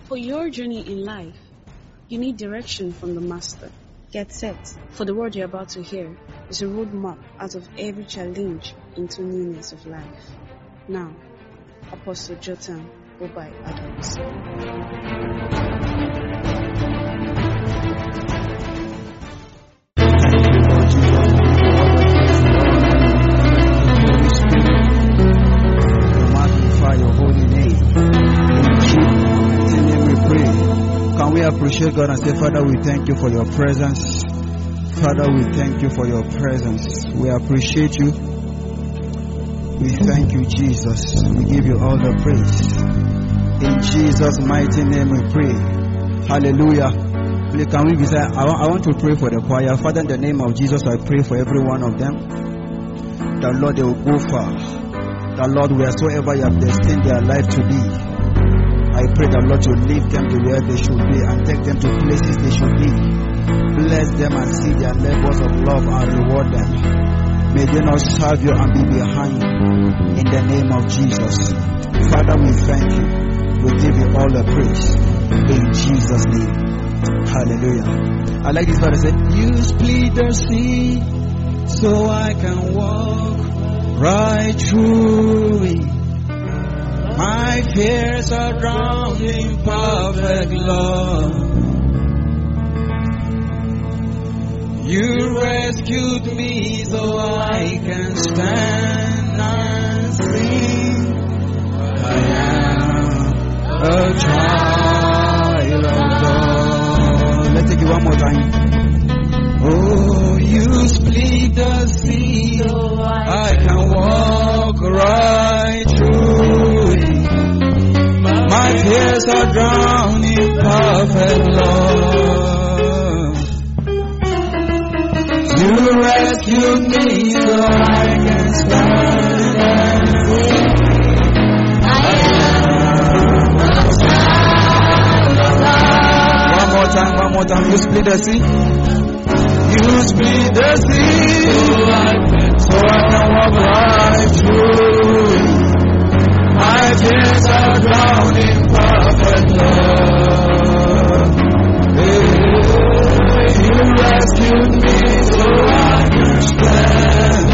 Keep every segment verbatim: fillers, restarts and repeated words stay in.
For your journey in life, you need direction from the Master. Get set, for the word you're about to hear is a roadmap out of every challenge into newness of life. Now, Apostle Jotham Obai Adams. Magnify your holy name. In Jesus' name we pray. Can we appreciate God and say, Father, we thank you for your presence. Father, we thank you for your presence. We appreciate you. We thank you, Jesus. We give you all the praise. In Jesus' mighty name we pray. Hallelujah. Please, can we be silent? I want, I want to pray for the choir. Father, in the name of Jesus, I pray for every one of them. That Lord, they will go far. That Lord, wheresoever you have destined their life to be, I pray that Lord, you lift them to where they should be and take them to places they should be. Bless them and see their labors of love and reward them. May they not serve you and be behind. In the name of Jesus. Father, we thank you. We give you all the praise. In Jesus' name. Hallelujah. I like this part. I said, you split the sea so I can walk right through it. My fears are drowned in perfect love. You rescued me so I can stand and sing. I am a child of God. Let's take it one more time. Oh, you split the sea so I can walk right through it. My fears are drowned in perfect love. You rescued me so I can stand and sing. I am a child of God. One more time, one more time. You split the sea. You split the sea so I can, so I can walk right through it. My fears are drowned in perfect love. Hey, you rescued me so I can stand.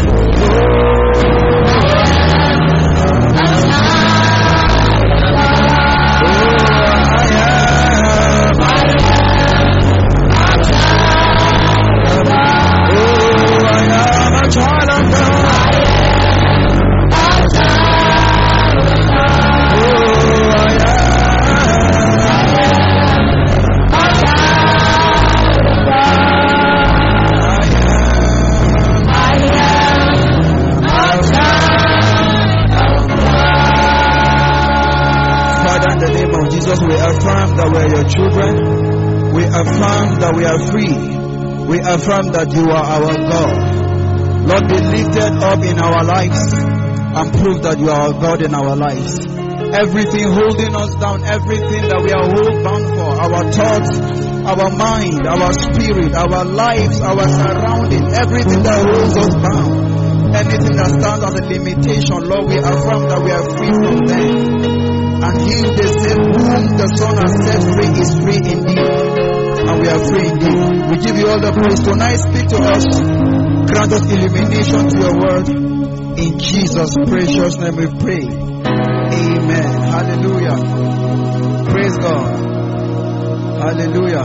We affirm that we are your children. We affirm that we are free. We affirm that you are our God. Lord, be lifted up in our lives and prove that you are our God in our lives. Everything holding us down, everything that we are hold bound for, our thoughts, our mind, our spirit, our lives, our surrounding, everything that holds us bound, anything that stands as a limitation, Lord, we affirm that we are free from them. And he they say, whom the Son has set free is free indeed. And we are free indeed. We give you all the praise. Tonight speak to us. Grant us illumination to your word. In Jesus' precious name we pray. Amen. Hallelujah. Praise God. Hallelujah.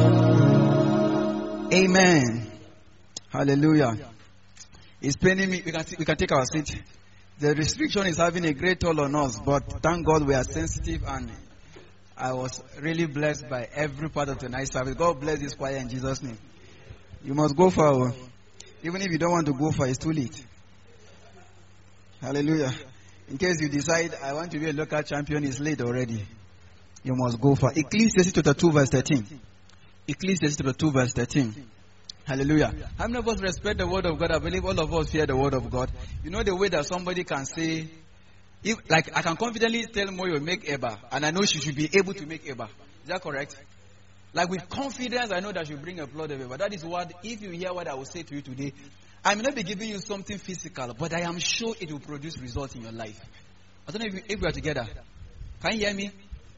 Amen. Hallelujah. It's paining me. We can, we can take our seat. The restriction is having a great toll on us, but thank God we are sensitive, and I was really blessed by every part of tonight's service. God bless this choir in Jesus' name. You must go for, even if you don't want to go for, it's too late. Hallelujah. In case you decide, I want to be a local champion, it's late already. You must go for Ecclesiastes chapter two verse thirteen. Ecclesiastes chapter two verse thirteen. Hallelujah. How many of us respect the word of God? I believe all of us fear the word of God. You know the way that somebody can say, if like I can confidently tell Moyo make Eba, and I know she should be able to make Eba. Is that correct? Like with confidence, I know that she'll bring a plot of Eba. That is what, if you hear what I will say to you today, I may not be giving you something physical, but I am sure it will produce results in your life. I don't know if, you, if we are together. Can you hear me?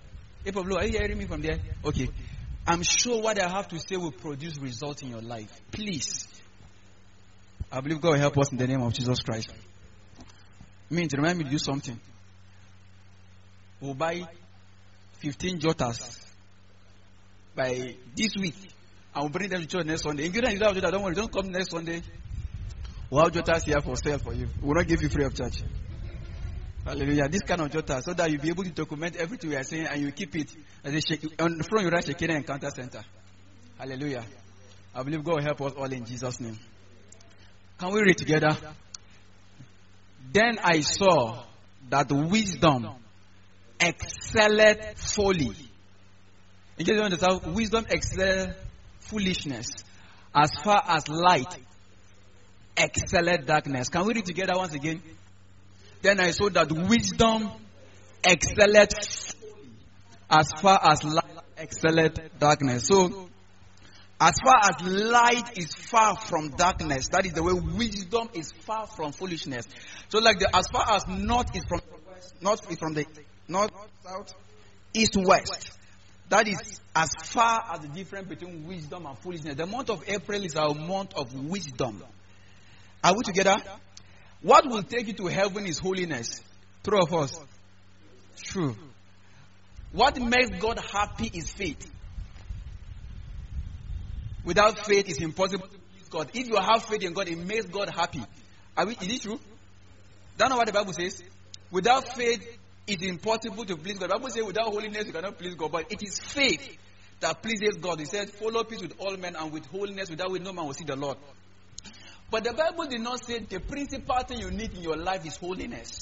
April Blue, are you hearing me from there? Okay. I'm sure what I have to say will produce results in your life. Please. I believe God will help us in the name of Jesus Christ. Means remind me to do something. We'll buy fifteen jotters by this week. I will bring them to church next Sunday. If you don't have jotters, don't worry, don't come next Sunday. We'll have jotters here for sale for you. We will not give you free of charge. Hallelujah. This kind of jotter, so that you'll be able to document everything we are saying and you keep it. As a shake, on the front, you write Shekinah Encounter Center. Hallelujah. I believe God will help us all in Jesus' name. Can we read together? Then I saw that wisdom excelled folly. In case you understand, wisdom excelled foolishness. As far as light excelled darkness. Can we read together once again? Then I saw that wisdom excelled as far as light excelled darkness. So, as far as light is far from darkness, that is the way wisdom is far from foolishness. So, like the as far as north is from north is from the north, south, east, west. That is as far as the difference between wisdom and foolishness. The month of April is our month of wisdom. Are we together? What will take you to heaven is holiness. True of us? True. What makes God happy is faith. Without faith, it's impossible to please God. If you have faith in God, it makes God happy. Are we, is it true? That's not what the Bible says. Without faith, it's impossible to please God. The Bible says without holiness, you cannot please God. But it is faith that pleases God. It says, follow peace with all men and with holiness, without which no man will see the Lord. But the Bible did not say the principal thing you need in your life is holiness.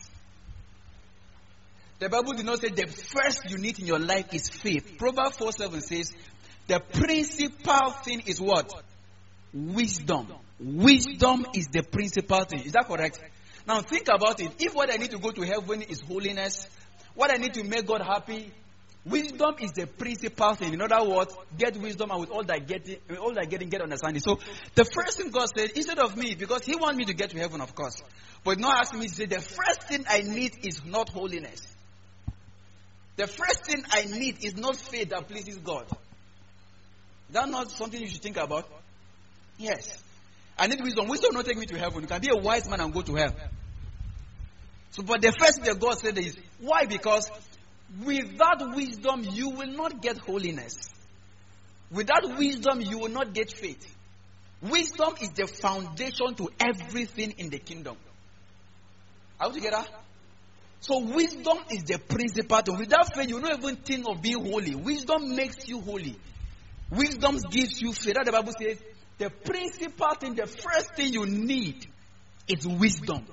The Bible did not say the first you need in your life is faith. Proverbs four seven says, the principal thing is what? Wisdom. Wisdom is the principal thing. Is that correct? Now think about it. If what I need to go to heaven is holiness, what I need to make God happy, wisdom is the principal thing. In other words, get wisdom, and with all that getting, all that getting, get understanding. So the first thing God said, instead of me, because He wants me to get to heaven, of course, but not asking me to say the first thing I need is not holiness. The first thing I need is not faith that pleases God. Is that not something you should think about? Yes. I need wisdom. Wisdom will not take me to heaven. You can be a wise man and go to hell. So, but the first thing that God said is, why? Because without wisdom, you will not get holiness. Without wisdom, you will not get faith. Wisdom is the foundation to everything in the kingdom. Are we together? So wisdom is the principal thing. Without faith, you will not even think of being holy. Wisdom makes you holy. Wisdom gives you faith. That the Bible says, the principal thing, the first thing you need is wisdom.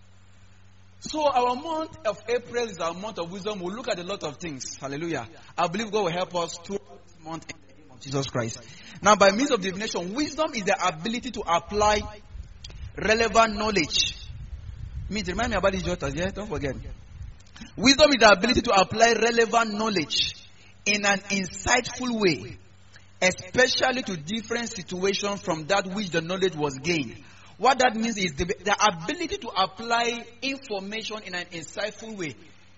So our month of April is our month of wisdom. We'll look at a lot of things. Hallelujah. I believe God will help us throughout this month in the name of Jesus Christ. Now, by means of divination, wisdom is the ability to apply relevant knowledge. Means, remind me about these jotters, yeah? Don't forget. Wisdom is the ability to apply relevant knowledge in an insightful way, especially to different situations from that which the knowledge was gained. What that means is the, the ability to apply information in an insightful way.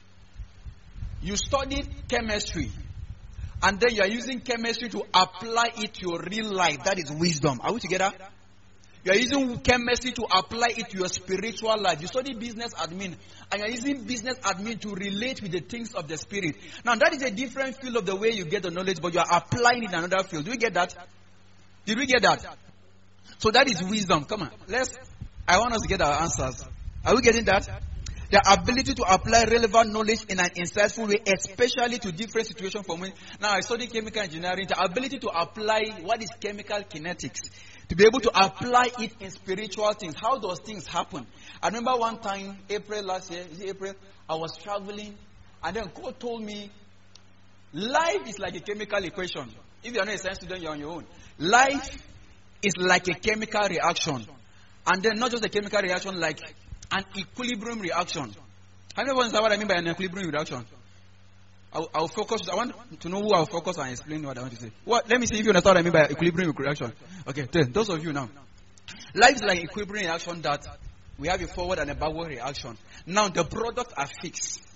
You studied chemistry, and then you are using chemistry to apply it to your real life. That is wisdom. Are we together? You are using chemistry to apply it to your spiritual life. You study business admin, and you are using business admin to relate with the things of the spirit. Now, that is a different field of the way you get the knowledge, but you are applying it in another field. Do we get that? Did we get that? So that is wisdom. Come on. Let's, I want us to get our answers. Are we getting that? The ability to apply relevant knowledge in an insightful way, especially to different situations for me. Now, I study chemical engineering. The ability to apply what is chemical kinetics. To be able to apply it in spiritual things. How does things happen? I remember one time, April last year, is it April? I was traveling, and then God told me, life is like a chemical equation. If you are not a science student, you are on your own. Life is like a chemical reaction. And then not just a chemical reaction, like an equilibrium reaction. How many of you understand what I mean by an equilibrium reaction? I'll, I'll focus. I want to know who I'll focus and explain what I want to say. What? Let me see if you understand what I mean by equilibrium reaction. Okay, then, those of you now. Life is like an equilibrium reaction that we have a forward and a backward reaction. Now, the products are fixed.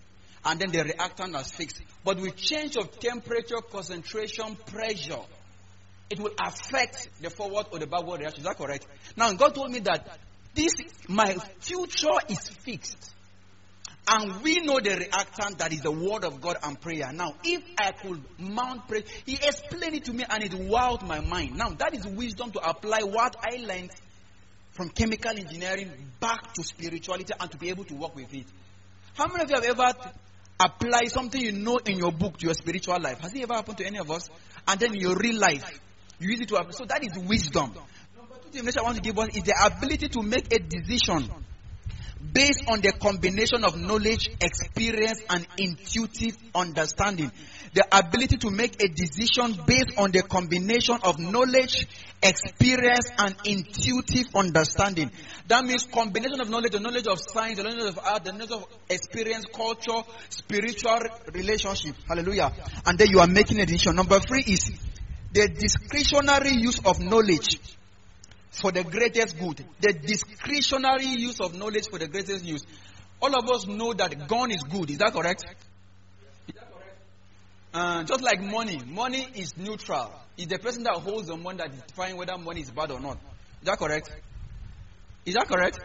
and then the reactant is fixed. But with change of temperature, concentration, pressure, it will affect the forward or the backward reaction. Is that correct? Now, God told me that this, my future is fixed. And we know the reactant that is the word of God and prayer. Now, if I could mount prayer, he explained it to me and it wowed my mind. Now, that is wisdom to apply what I learned from chemical engineering back to spirituality and to be able to work with it. How many of you have ever applied something you know in your book to your spiritual life? Has it ever happened to any of us? And then in your real life, you use it to apply. So that is wisdom. Number two thing I want to give us is the ability to make a decision based on the combination of knowledge, experience, and intuitive understanding. The ability to make a decision based on the combination of knowledge, experience, and intuitive understanding. That means combination of knowledge, the knowledge of science, the knowledge of art, the knowledge of experience, culture, spiritual relationship. Hallelujah. And then you are making a decision. Number three is the discretionary use of knowledge for the greatest good. The discretionary use of knowledge for the greatest use. All of us know that gun is good. Is that correct? Is that correct? Uh, just like money. Money is neutral. It's the person that holds the money that defines whether money is bad or not. Is that correct? Is that correct?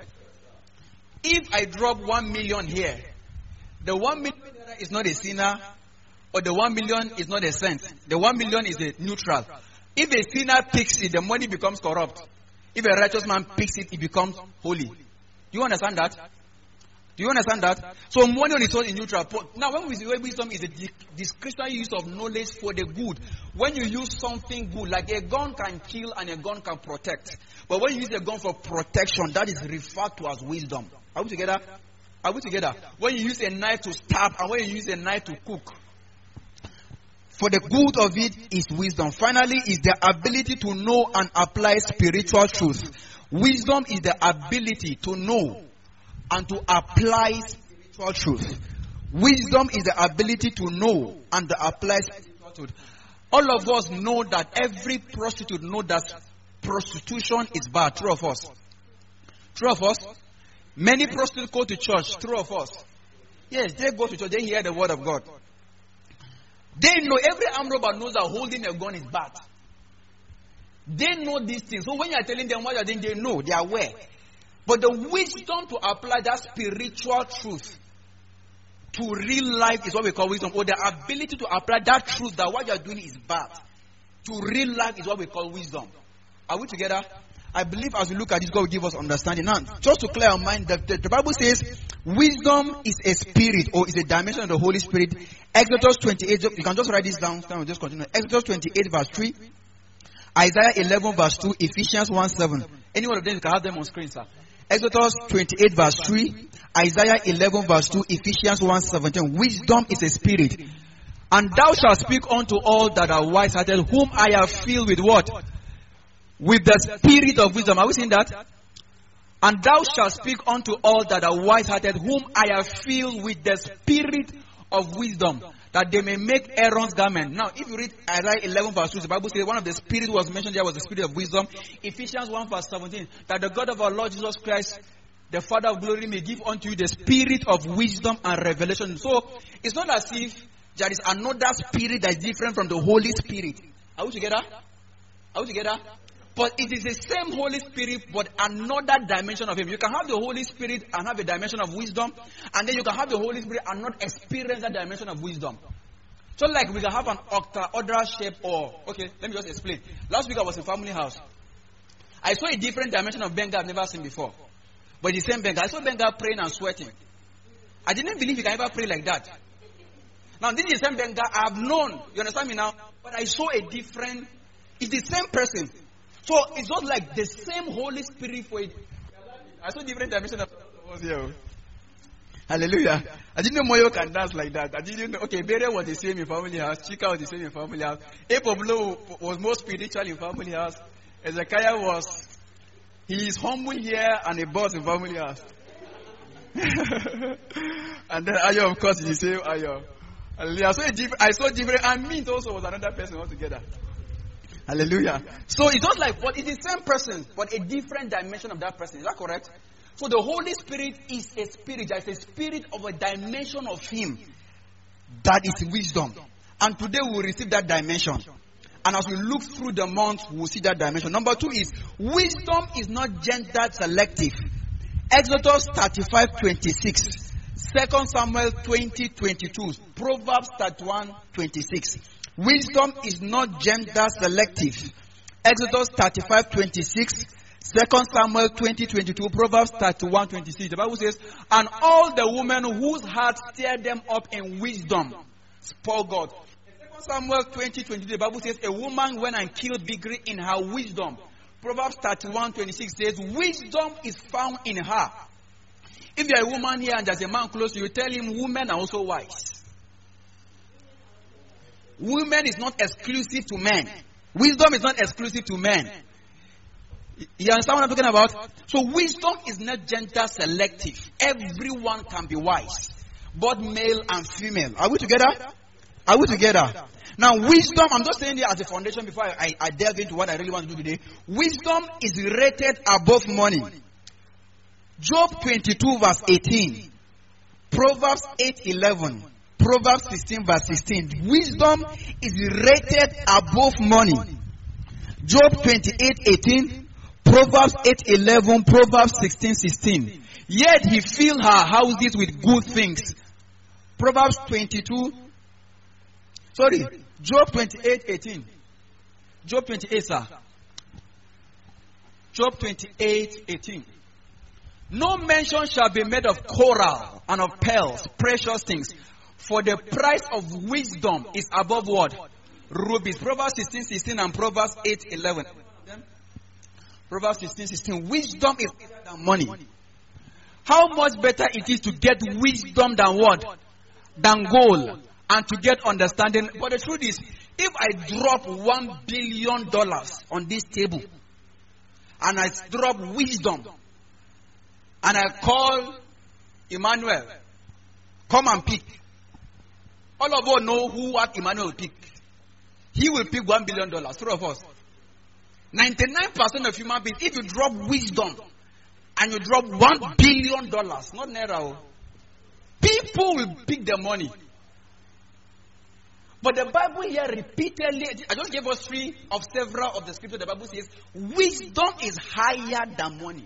If I drop one million here, the one million is not a sinner, or the one million is not a cent. The one million is a neutral. If a sinner picks it, the money becomes corrupt. If a righteous man picks it, it becomes holy. Do you understand that? Do you understand that? So money on its own is neutral. Now when we say wisdom is a discretionary use of knowledge for the good. When you use something good, like a gun can kill and a gun can protect. But when you use a gun for protection, that is referred to as wisdom. Are we together? Are we together? When you use a knife to stab and when you use a knife to cook, for the good of it is wisdom. Finally, is the ability to know and apply spiritual truth. Wisdom is the ability to know and to apply spiritual truth. Wisdom is the ability to know and to apply spiritual truth. All of us know that every prostitute knows that prostitution is bad. True of us? True of us? Many prostitutes go to church. True of us? Yes, they go to church. They hear the word of God. They know, every armed robber knows that holding a gun is bad. They know these things. So when you are telling them what you are doing, they know, they are aware. But the wisdom to apply that spiritual truth to real life is what we call wisdom. Or the ability to apply that truth that what you are doing is bad to real life is what we call wisdom. Are we together? I believe as we look at this, God will give us understanding. Now, just to clear our mind, the, the, the Bible says wisdom is a spirit or is a dimension of the Holy Spirit. Exodus twenty-eight, you can just write this down. We'll just continue. Exodus twenty-eight verse three, Isaiah eleven verse two, Ephesians one seven. Any one of them, you can have them on screen, sir. Exodus twenty-eight verse three, Isaiah eleven verse two, Ephesians one seventeen. Wisdom is a spirit. And thou shalt speak unto all that are wise-hearted, whom I have filled with what? With the spirit of wisdom. Are we seeing that? And thou shalt speak unto all that are wise-hearted, whom I have filled with the spirit of wisdom, that they may make Aaron's garment. Now, if you read Isaiah eleven verse two, the Bible says one of the spirits was mentioned there was the spirit of wisdom. Ephesians one verse seventeen, that the God of our Lord Jesus Christ, the Father of glory, may give unto you the spirit of wisdom and revelation. So, it's not as if there is another spirit that is different from the Holy Spirit. Are we together? Are we together? But it is the same Holy Spirit, but another dimension of Him. You can have the Holy Spirit and have a dimension of wisdom, and then you can have the Holy Spirit and not experience that dimension of wisdom. So like we can have an octaedral shape or, okay, let me just explain. Last week I was in family house. I saw a different dimension of Benga I've never seen before. But the same Benga. I saw Benga praying and sweating. I didn't believe you can ever pray like that. Now this is the same Benga I've known. You understand me now? But I saw a different, it's the same person. So it's not like the same Holy Spirit for it. I saw different dimensions of us here. Hallelujah. I didn't know Moyo can dance like that. I didn't know. Okay, Bere was the same in family house. Chika was the same in family house. Apoblo was more spiritual in family house. Ezekiah was, he is humble here and a boss in family house. And then Ayo, of course, is the same Ayo. Hallelujah. I saw, a I saw different, and Mint also was another person altogether. Hallelujah. So it's not like, but it's the same person, but a different dimension of that person. Is that correct? So the Holy Spirit is a spirit. There is a spirit of a dimension of Him That is wisdom. And today we will receive that dimension. And as we look through the month, we will see that dimension. Number two is, wisdom is not gender selective. Exodus thirty-five twenty-six. Second Samuel twenty twenty-two. Proverbs thirty-one twenty-six. Wisdom is not gender selective. Exodus thirty-five twenty-six. Second Samuel twenty twenty-two. Proverbs thirty-one twenty-six. The Bible says, and all the women whose hearts stir them up in wisdom spoil God. Second Samuel twenty twenty-two. The Bible says, a woman went and killed Bighri in her wisdom. Proverbs thirty-one twenty-six says, wisdom is found in her. If you are a woman here and there's a man close to you, tell him women are also wise. Women is not exclusive to men. Wisdom is not exclusive to men. You understand what I'm talking about? So wisdom is not gender selective. Everyone can be wise. Both male and female. Are we together? Are we together? Now wisdom, I'm just saying it as a foundation before I, I, I delve into what I really want to do today. Wisdom is rated above money. Job twenty-two verse eighteen. Proverbs eight eleven. Proverbs sixteen verse sixteen. Wisdom is rated above money. Job twenty-eight eighteen. Proverbs eight eleven. Proverbs sixteen sixteen. Yet he filled her houses with good things. Proverbs twenty-two. Sorry. Job twenty-eight eighteen. Job twenty-eight, sir. Job twenty-eight eighteen. No mention shall be made of coral and of pearls, precious things. For the price of wisdom is above what? Rubies. Proverbs sixteen sixteen and Proverbs eight eleven. Proverbs sixteen sixteen. Wisdom is better than money. How much better it is to get wisdom than what? Than gold. And to get understanding. But the truth is, if I drop one billion dollars on this table, and I drop wisdom, and I call Emmanuel, come and pick. All of us know who what Emmanuel will pick. He will pick one billion dollars. Three of us. Ninety-nine percent of human beings, if you drop wisdom and you drop one billion dollars, not naira, people will pick the money. But the Bible here repeatedly, I just gave us three of several of the scriptures. The Bible says, wisdom is higher than money.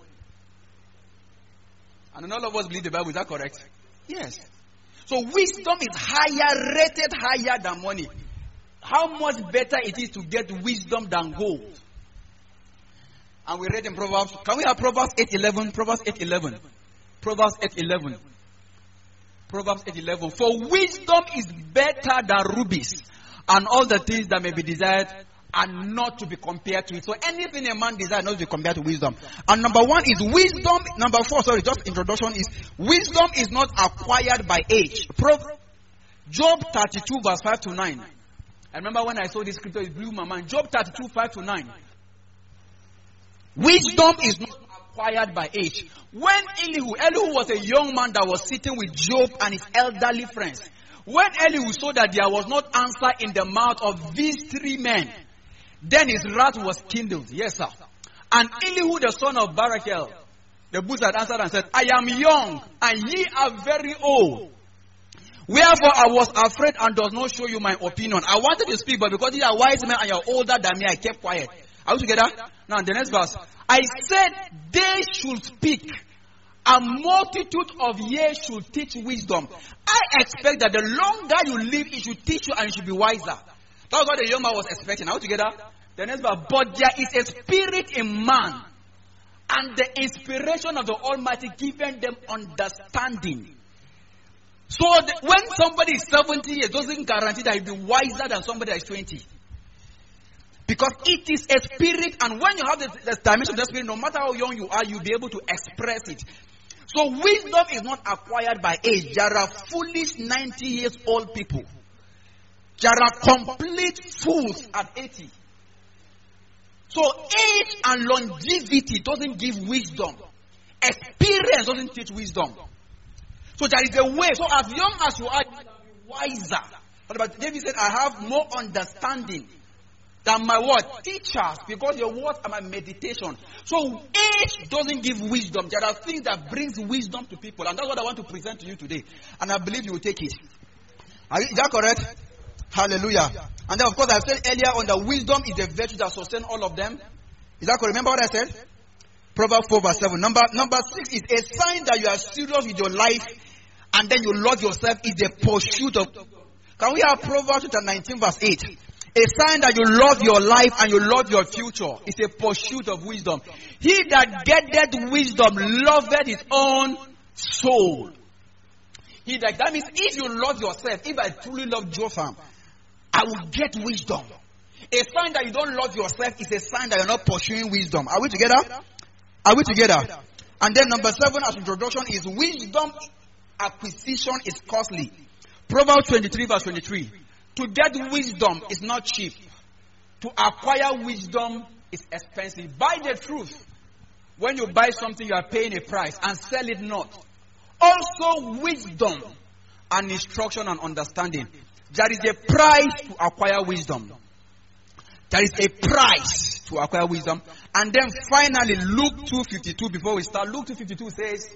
And all of us believe the Bible. Is that correct? Yes. So wisdom is higher, rated higher than money. How much better it is to get wisdom than gold. And we read in Proverbs. Can we have Proverbs eight eleven? Proverbs eight eleven. Proverbs eight eleven. Proverbs eight eleven. For wisdom is better than rubies, and all the things that may be desired are not to be compared to it. So anything a man desires not to be compared to wisdom. And number one is wisdom. Number four, sorry, just introduction is wisdom is not acquired by age. Pro- Job thirty-two verse five to nine. I remember when I saw this scripture, it blew my mind. Job thirty-two five to nine. Wisdom is not acquired by age. When Elihu, Elihu was a young man that was sitting with Job and his elderly friends. When Elihu saw that there was not answer in the mouth of these three men, then his wrath was kindled. Yes, sir. And Elihu, the son of Barachel, the bush had answered and said, I am young, and ye are very old. Wherefore I was afraid and does not show you my opinion. I wanted to speak, but because you are wise men and you are older than me, I kept quiet. Are we together? Now, the next verse. I said they should speak. A multitude of years should teach wisdom. I expect that the longer you live, it should teach you and you should be wiser. That's what the young man was expecting. Are we together? The next verse. But there is a spirit in man, and the inspiration of the Almighty giving them understanding. So the, when somebody is seventy years, doesn't guarantee that he'll be wiser than somebody that is twenty. Because it is a spirit, and when you have the, the dimension of the spirit, no matter how young you are, you'll be able to express it. So wisdom is not acquired by age. There are foolish ninety years old people. There are complete fools at eighty. So age and longevity doesn't give wisdom. Experience doesn't teach wisdom. So there is a way. So as young as you are, you can be wiser. But David said, I have more understanding than my word teachers, because your words are my meditation. So age doesn't give wisdom. There are things that brings wisdom to people, and that's what I want to present to you today. And I believe you will take it. Are you, is that correct? Hallelujah. And then of course I said earlier on that wisdom is the virtue that sustains all of them. Is that correct? Remember what I said? Proverbs four verse seven. Number, number six is a sign that you are serious with your life and then you love yourself is the pursuit of. Can we have Proverbs nineteen verse eight? A sign that you love your life and you love your future is a pursuit of wisdom. He that getteth wisdom loveth his own soul. He that, that means if you love yourself, if I truly love Jotham, I will get wisdom. A sign that you don't love yourself is a sign that you're not pursuing wisdom. Are we together? Are we together? And then number seven as introduction is wisdom acquisition is costly. Proverbs twenty-three verse twenty-three. To get wisdom is not cheap. To acquire wisdom is expensive. Buy the truth. When you buy something, you are paying a price, and sell it not. Also wisdom and instruction and understanding. There is a price to acquire wisdom. There is a price to acquire wisdom. And then finally, Luke two fifty-two, before we start, Luke two fifty-two says,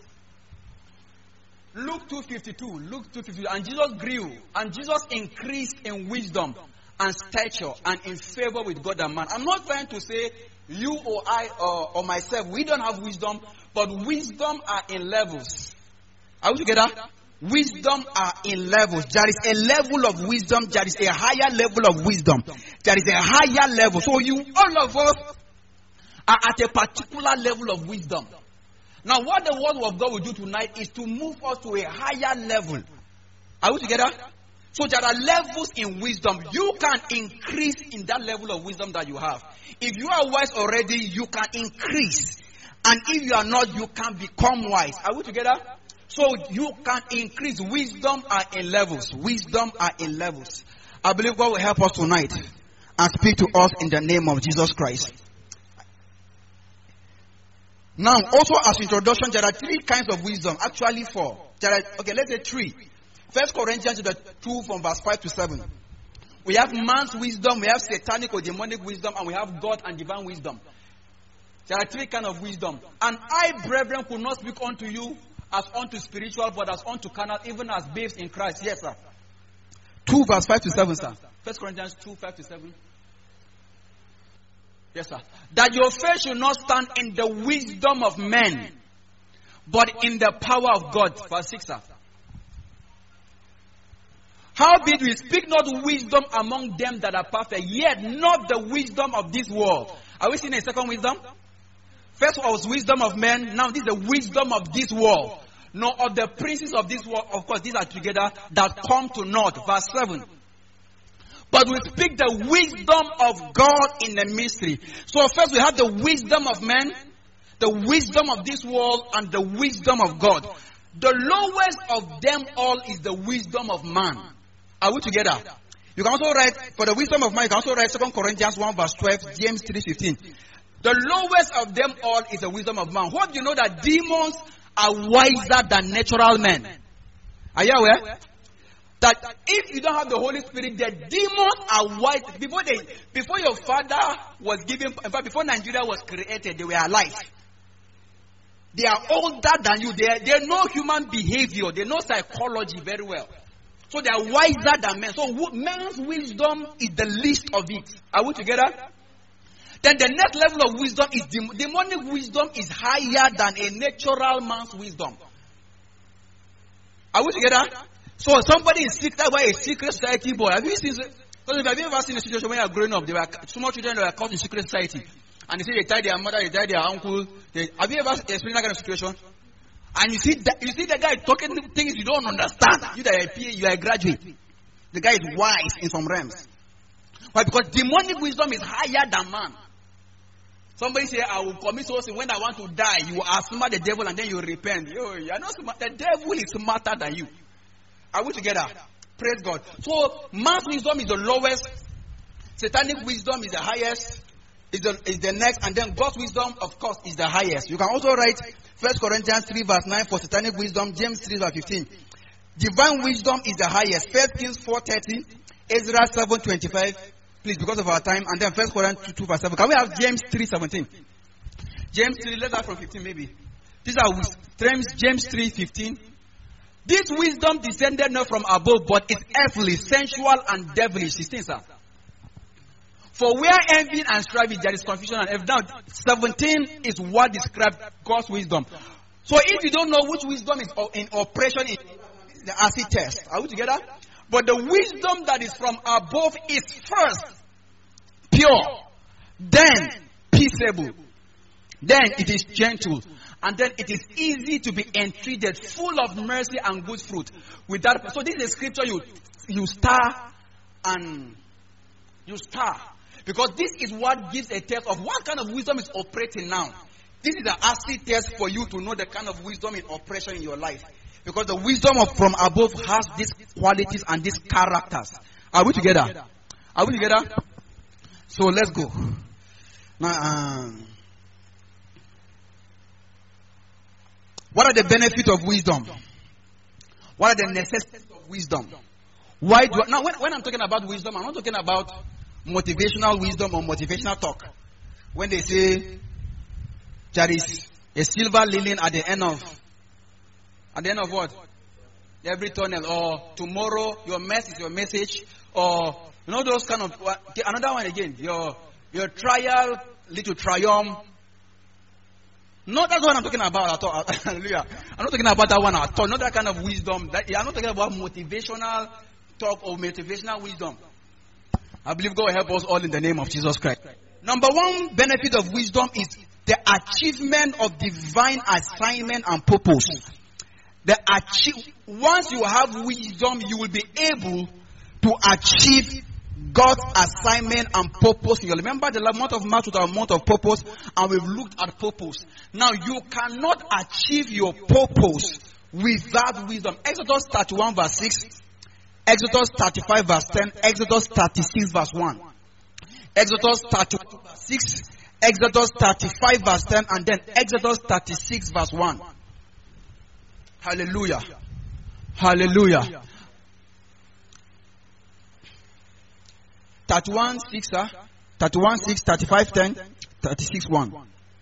Luke two fifty-two, Luke two fifty-two, and Jesus grew, and Jesus increased in wisdom and stature and in favor with God and man. I'm not trying to say you or I or, or myself, we don't have wisdom, but wisdom are in levels. Are we together? Wisdom are in levels. There is a level of wisdom. There is a higher level of wisdom. There is a higher level. So you, all of us, are at a particular level of wisdom. Now, what the word of God will do tonight is to move us to a higher level. Are we together? So there are levels in wisdom. You can increase in that level of wisdom that you have. If you are wise already, you can increase. And if you are not, you can become wise. Are we together? So you can increase. Wisdom are in levels. Wisdom are in levels. I believe God will help us tonight and speak to us in the name of Jesus Christ. Now, also as introduction, there are three kinds of wisdom. Actually four. There are, okay, let's say three. First Corinthians two from verse five to seven. We have man's wisdom, we have satanic or demonic wisdom, and we have God and divine wisdom. There are three kinds of wisdom. And I, brethren, could not speak unto you as unto spiritual, but as unto carnal, even as babes in Christ. Yes, sir. two verse five to seven, sir. First Corinthians two, five to seven. Yes, sir. That your faith should not stand in the wisdom of men, but in the power of God. Verse six, sir. Howbeit we speak not wisdom among them that are perfect, yet not the wisdom of this world. Are we seeing a second wisdom? First was wisdom of men, now this is the wisdom of this world. Nor of the princes of this world, of course these are together, that come to naught. Verse seven. But we speak the wisdom of God in the mystery. So first we have the wisdom of men, the wisdom of this world, and the wisdom of God. The lowest of them all is the wisdom of man. Are we together? You can also write, for the wisdom of man, you can also write Second Corinthians one verse twelve, James three fifteen. The lowest of them all is the wisdom of man. What do you know that demons are wiser than natural men? Are you aware? That if you don't have the Holy Spirit, the demons are wise. Before they, before your father was given, in fact, before Nigeria was created, they were alive. They are older than you. They, they know human behavior. They know psychology very well. So they are wiser than men. So man's wisdom is the least of it. Are we together? Then the next level of wisdom is dem- demonic wisdom is higher than a natural man's wisdom. Are we together? So somebody is sick, that's why a secret society boy. Have you seen? Because have you ever seen a situation when you are growing up? There were small children that were caught in secret society, and they say they tied their mother, they tied their uncle. They, have you ever experienced that kind of situation? And you see, that, you see the guy talking things you don't understand. You that are a P A, you are a graduate. The guy is wise in some realms. Why? Because demonic wisdom is higher than man. Somebody say, I will commit suicide when I want to die. You will outsmart the devil and then you repent. Yo, you are not smart. The devil is smarter than you. Are we together? Praise God. So, man's wisdom is the lowest. Satanic wisdom is the highest. Is the, is the next. And then God's wisdom, of course, is the highest. You can also write First Corinthians three verse nine for satanic wisdom. James three verse fifteen. Divine wisdom is the highest. First Kings four thirty. Ezra seven twenty-five. Please, because of our time. And then First Corinthians two verse seven. Can we have James three seventeen? James three, let's start from fifteen maybe. These are James, James three fifteen. This wisdom descended not from above, but is earthly, sensual, and devilish. sixteen, sir. For where envy and strife is, there is confusion and envy. Now, seventeen is what describes God's wisdom. So if you don't know which wisdom is in operation in the acid test, are we together? But the wisdom that is from above is first pure, then peaceable, then it is gentle, and then it is easy to be entreated, full of mercy and good fruit. With that, so this is a scripture you you star and you star. Because this is what gives a test of what kind of wisdom is operating now. This is an acid test for you to know the kind of wisdom in operation in your life. Because the wisdom of from above has these qualities and these characters. Are we together? Are we together? So let's go. Now, um, what are the benefits of wisdom? What are the necessities of wisdom? Why do I, now when, when I'm talking about wisdom, I'm not talking about motivational wisdom or motivational talk. When they say there is a silver lining at the end of at the end of what? Every tunnel, or tomorrow your mess is your message, or you know those kind of another one again. Your your trial lead to triumph. No, that's what I'm talking about at all. Hallelujah. I'm not talking about that one at all. Not that kind of wisdom. That, I'm not talking about motivational talk or motivational wisdom. I believe God will help us all in the name of Jesus Christ. Number one benefit of wisdom is the achievement of divine assignment and purpose. The achieve, once you have wisdom, you will be able to achieve God's assignment and purpose. You remember the month of March was our month of purpose, and we've looked at purpose. Now you cannot achieve your purpose without wisdom. Exodus thirty-one verse six. Exodus thirty-five verse ten, Exodus thirty-six verse one. Exodus thirty-one verse six, Exodus thirty-five verse ten, and then Exodus thirty-six verse one. Hallelujah. Hallelujah. thirty-one six, uh, thirty-one six, thirty-five ten, thirty-six one.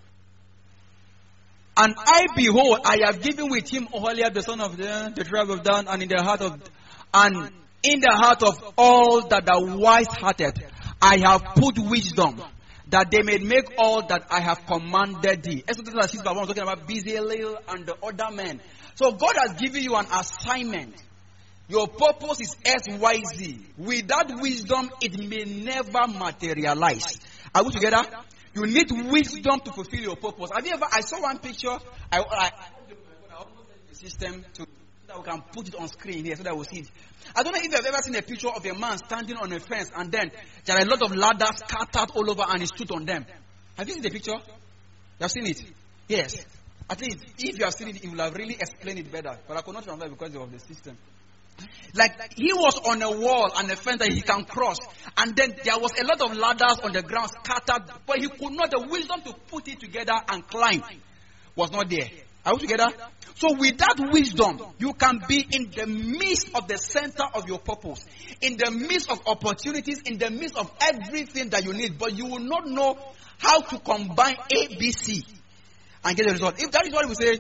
And I, behold, I have given with him Oholiab the son of the, the tribe of Dan, and in the heart of And in the heart of all that are wise-hearted, I have put wisdom, that they may make all that I have commanded thee. Exodus six, I was talking about Bezalel and the other men. So God has given you an assignment. Your purpose is S Y Z. Without wisdom, it may never materialize. Are we together? You need wisdom to fulfill your purpose. Have you ever? I saw one picture. I, I, I almost set the system to. That we can put it on screen here so that we'll see it. I don't know if you've ever seen a picture of a man standing on a fence and then there are a lot of ladders scattered all over and he stood on them. Have you seen the picture? You have seen it? Yes. At least if you have seen it, you will have really explained it better. But I could not remember because of the system. Like he was on a wall and a fence that he can cross. And then there was a lot of ladders on the ground scattered. But he could not, the wisdom to put it together and climb was not there. Are we together? So with that wisdom, you can be in the midst of the center of your purpose, in the midst of opportunities, in the midst of everything that you need, but you will not know how to combine A, B, C and get the result. If that is what we say,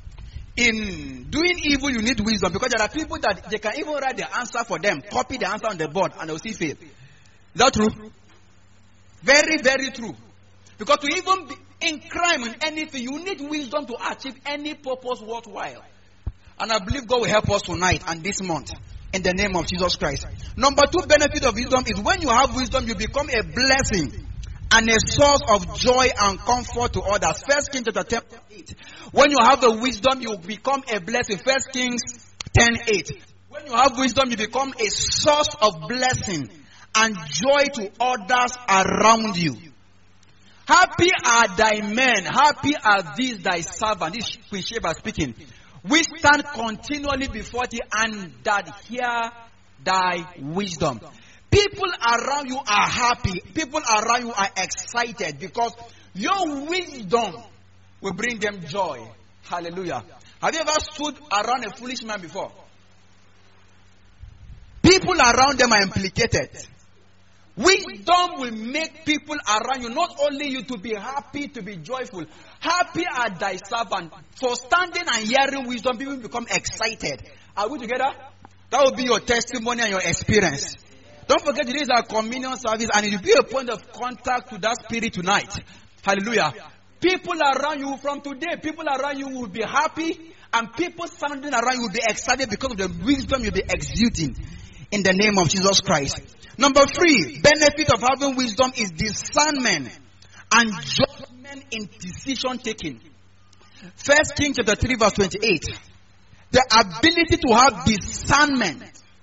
in doing evil, you need wisdom, because there are people that they can even write the answer for them, copy the answer on the board, and they'll see fail. Is that true? Very, very true. Because to even be in crime, in anything, you need wisdom to achieve any purpose worthwhile. And I believe God will help us tonight and this month in the name of Jesus Christ. Number two benefit of wisdom is when you have wisdom, you become a blessing and a source of joy and comfort to others. First Kings chapter ten, eight. When you have the wisdom, you become a blessing. First Kings ten, eight. When you have wisdom, you become a source of blessing and joy to others around you. Happy are thy men, happy are these thy servants. This is Queen Sheba speaking. We stand continually before thee, and that hear thy wisdom. People around you are happy. People around you are excited because your wisdom will bring them joy. Hallelujah. Have you ever stood around a foolish man before? People around them are implicated. Wisdom will make people around you, not only you to be happy, to be joyful. Happy are thy servant. For standing and hearing wisdom, people become excited Are we together? That will be your testimony and your experience. Don't forget, today is our communion service, and it will be a point of contact to that spirit tonight. Hallelujah. People around you from today, people around you will be happy, and people standing around you will be excited because of the wisdom you'll be exuding in the name of Jesus Christ. Number three, benefit of having wisdom is discernment and judgment in decision taking. First Kings chapter three verse twenty-eight. The ability to have discernment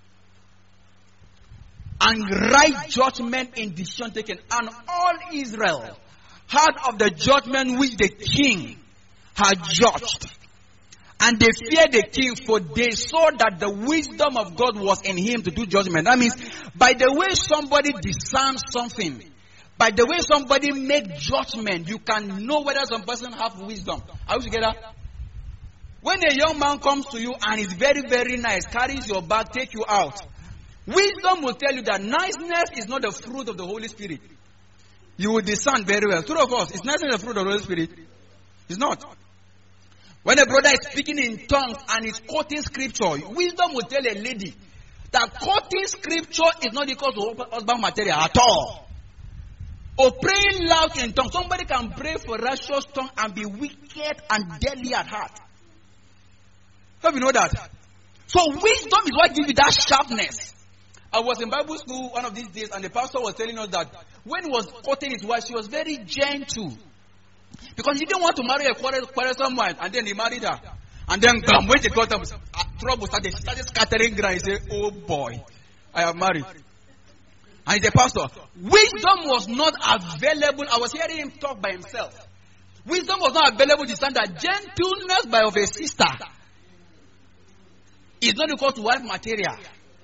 and right judgment in decision taking. And all Israel heard of the judgment which the king had judged. And they feared the king, for they saw that the wisdom of God was in him to do judgment. That means, by the way somebody discerns something, by the way somebody makes judgment, you can know whether some person has wisdom. Are we together? When a young man comes to you and is very, very nice, carries your bag, take you out, wisdom will tell you that niceness is not the fruit of the Holy Spirit. You will discern very well. Two of us, it's not the fruit of the Holy Spirit. It's not. When a brother is speaking in tongues and is quoting scripture, wisdom will tell a lady that quoting scripture is not equal to husband material at all. Or praying loud in tongues. Somebody can pray for righteous tongue and be wicked and deadly at heart. Hope you know that. So wisdom is what gives you that sharpness. I was in Bible school one of these days, and the pastor was telling us that when he was quoting his wife, she was very gentle. Because he didn't want to marry a quarrelsome wife, and then he married her. And then bam, when they got up, trouble started, started scattering ground. He said, oh boy, I have married. And the pastor, wisdom was not available. I was hearing him talk by himself. Wisdom was not available to stand that gentleness by of a sister is not equal to wife material.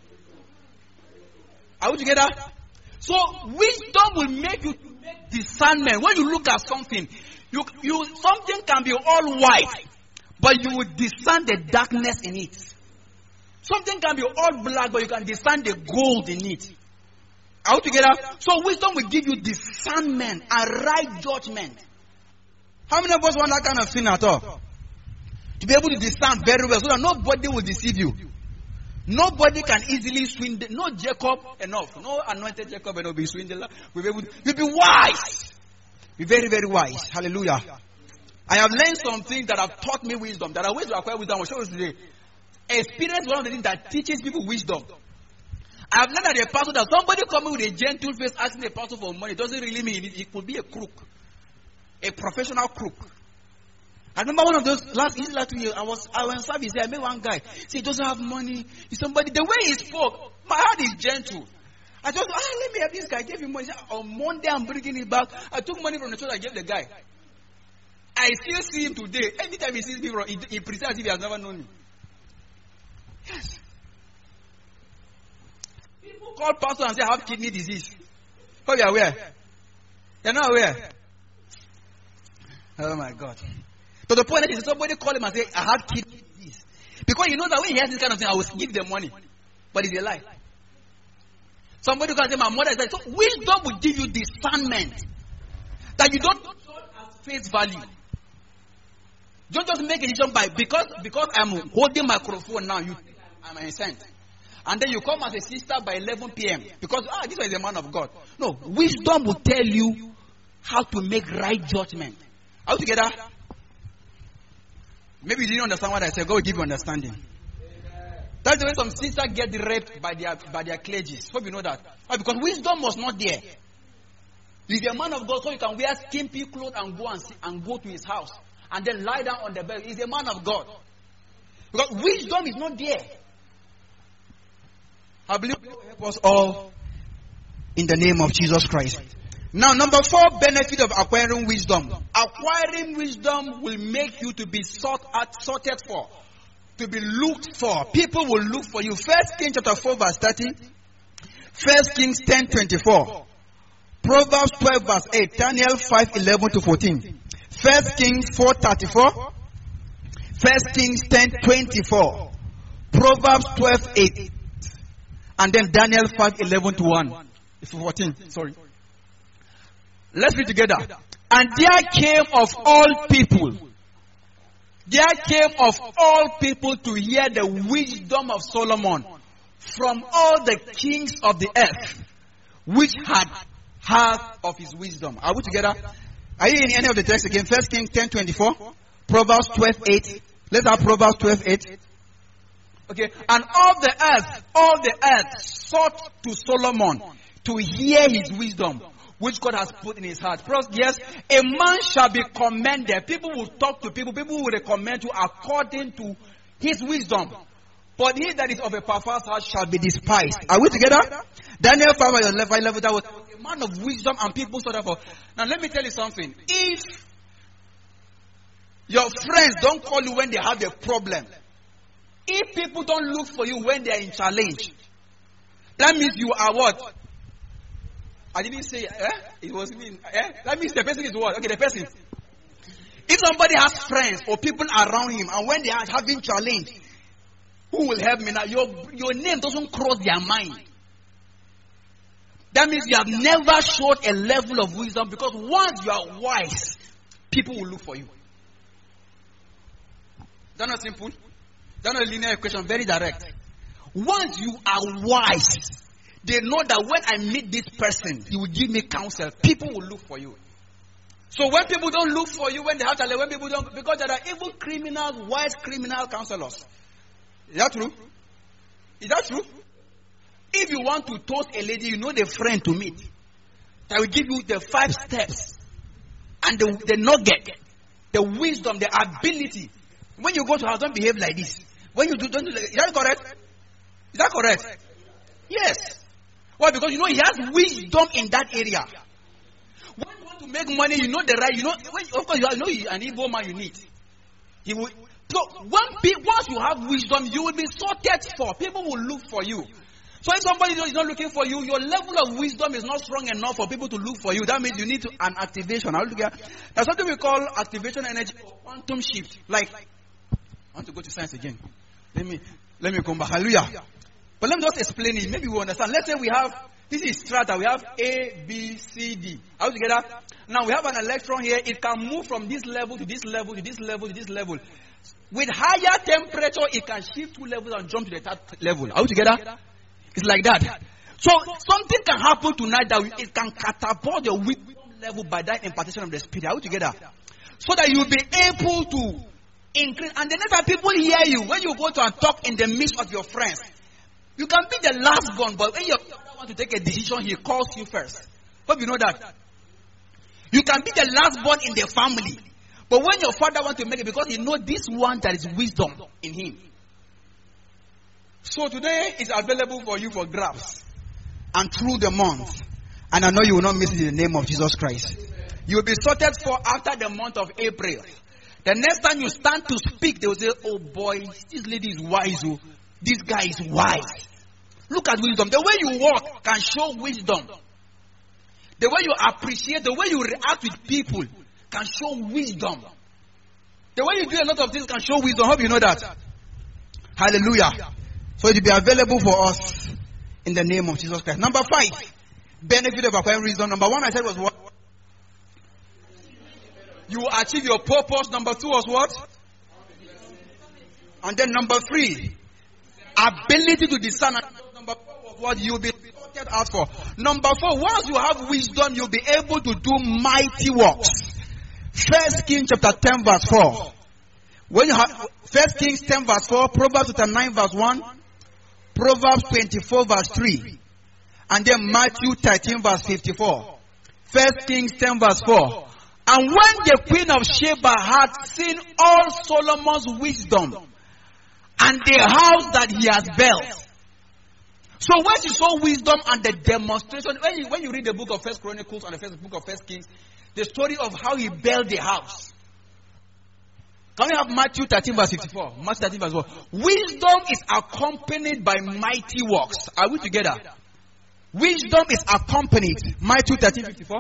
Are we together? So wisdom will make you make discernment. When you look at something, you you something can be all white, but you will discern the darkness in it. Something can be all black, but you can discern the gold in it. Are we together? So wisdom will give you discernment and right judgment. How many of us want that kind of thing at all? To be able to discern very well so that nobody will deceive you. Nobody can easily swindle. No Jacob enough. No anointed Jacob enough be swindler. We'll be, able to, we'll be wise. Be very, very wise. Hallelujah. I have learned some things that have taught me wisdom. That are ways to acquire wisdom. I will show you today. Experience is one of the things that teaches people wisdom. I have learned that a pastor, that somebody coming with a gentle face asking a pastor for money doesn't really mean it. It could be a crook. A professional crook. I remember one of those last, last two years, I was, I was in service there. I met one guy. See, he doesn't have money. He's somebody, the way he spoke, my heart is gentle. I just, ah, let me help this guy. I gave him money. On Monday, I'm bringing it back. I took money from the church. I gave the guy. I still see him today. Anytime he sees me, he, he pretends as if he has never known me. Yes. People call pastor and say, I have kidney disease. Hope you are aware. You're not aware. Oh my God. To the point that if somebody call him and say, I have kidney disease. Because he knows that when he has this kind of thing, I will give them money. But it's a lie. Somebody can say, my mother is like, so wisdom will give you discernment. That you don't judge as face value. Don't just make a decision by, because, because I'm holding microphone now, you think I'm a saint. And then you come as a sister by eleven p.m. Because, ah, this one is a man of God. No, wisdom will tell you how to make right judgment. Are we together? Maybe you didn't understand what I said. God will give you understanding. Amen. That's the way some sisters get raped by their by their clergies. Hope you know that. Why? Because wisdom was not there. He's a man of God, so you can wear skimpy clothes and go and, see, and go to his house. And then lie down on the bed. He's a man of God. Because wisdom is not there. I believe God will help us all in the name of Jesus Christ. Now, number four benefit of acquiring wisdom. Acquiring wisdom will make you to be sought at, sorted for, to be looked for. People will look for you. First Kings chapter four verse thirty. First Kings ten twenty-four. Proverbs twelve verse eight. Daniel five eleven to fourteen. First Kings four thirty-four. First Kings ten twenty-four. Proverbs twelve eight. And then Daniel five eleven to one. fourteen. Sorry. Let's read together. And there came of all people there came of all people to hear the wisdom of Solomon from all the kings of the earth, which had heard of his wisdom. Are we together? Are you in any of the text again? First Kings ten twenty-four, Proverbs twelve eight. Let's have Proverbs twelve eight. Okay, and all the earth, all the earth sought to Solomon to hear his wisdom, which God has put in his heart. Yes, a man shall be commended. People will talk to people. People will recommend you according to his wisdom. But he that is of a perverse heart shall be despised. Are we together? Daniel five, your left, right level, that was a man of wisdom, and people saw that for. Now let me tell you something. If your friends don't call you when they have a problem, if people don't look for you when they are in challenge, that means you are what? I didn't say, eh? It was me. Eh? That means the person is what? Okay, the person. If somebody has friends or people around him, and when they are having challenge, who will help me now? Your, your name doesn't cross their mind. That means you have never showed a level of wisdom, because once you are wise, people will look for you. That's not simple. That's not a linear equation, very direct. Once you are wise, they know that when I meet this person, he will give me counsel. People will look for you. So when people don't look for you, when they have challenge, when people don't, because there are evil criminals, wise criminal counselors. Is that true? Is that true? If you want to toast a lady, you know the friend to meet. That will give you the five steps and the, the nugget, the wisdom, the ability. When you go to house, don't behave like this. When you do, don't do like, is that correct? Is that correct? Yes. Why? Because you know he has wisdom in that area. When you want to make money, you know the right. You know, when, of course, you know an evil man you need. He will. So one big, once you have wisdom, you will be sorted for. People will look for you. So if somebody is not looking for you, your level of wisdom is not strong enough for people to look for you. That means you need to, an activation. There's something we call activation energy or quantum shift. Like, I want to go to science again. Let me let me come back. Hallelujah. But let me just explain it. Maybe we understand. Let's say we have, this is strata. We have A, B, C, D. Are we together? Now we have an electron here. It can move from this level to this level to this level to this level. With higher temperature, it can shift two levels and jump to the third level. Are we together? It's like that. So something can happen tonight that it can catapult your wisdom level by that impartation of the Spirit. Are we together? So that you'll be able to increase. And the next time people hear you, when you go to and talk in the midst of your friends, you can be the last one, but when your father wants to take a decision, he calls you first. Hope you know that. You can be the last born in the family, but when your father wants to make it, because he knows this one, there is wisdom in him. So today is available for you for grabs and through the month. And I know you will not miss it in the name of Jesus Christ. You will be sorted for after the month of April. The next time you stand to speak, they will say, oh boy, this lady is wise. Oh. This guy is wise. Look at wisdom. The way you walk can show wisdom. The way you appreciate, the way you react with people can show wisdom. The way you do a lot of things can show wisdom. I hope you know that. Hallelujah. So it will be available for us in the name of Jesus Christ. Number five, benefit of acquiring wisdom. Number one I said was what? You will achieve your purpose. Number two was what? And then number three, ability to discern. And number four was what you will be sorted out for. Number four, once you have wisdom, you'll be able to do mighty works. First Kings chapter ten verse four. When you have First Kings ten verse four, Proverbs chapter nine verse one, Proverbs twenty-four verse three, and then Matthew thirteen verse fifty-four. First Kings ten verse four. And when the queen of Sheba had seen all Solomon's wisdom and the house that he has built. So when she saw wisdom and the demonstration, when you, when you read the book of First Chronicles and the first book of First Kings, the story of how he built the house. Can we have Matthew thirteen verse fifty-four? Matthew thirteen verse four. Wisdom is accompanied by mighty works. Are we together? Wisdom is accompanied. Matthew thirteen fifty-four.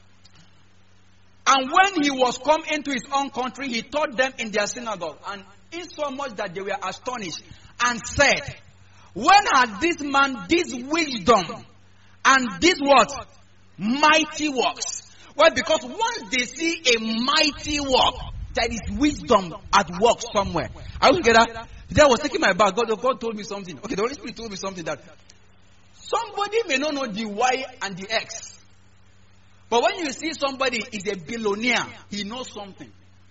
And when he was come into his own country, he taught them in their synagogue. And insomuch that they were astonished and said, when had this man this wisdom and this what? Mighty works. Well, because once they see a mighty work, There is wisdom at work somewhere. Are you together? Today I was taking my bag. God, God told me something. Okay, the Holy Spirit told me something that somebody may not know the Y and the X. But when you see somebody is a billionaire, he knows something.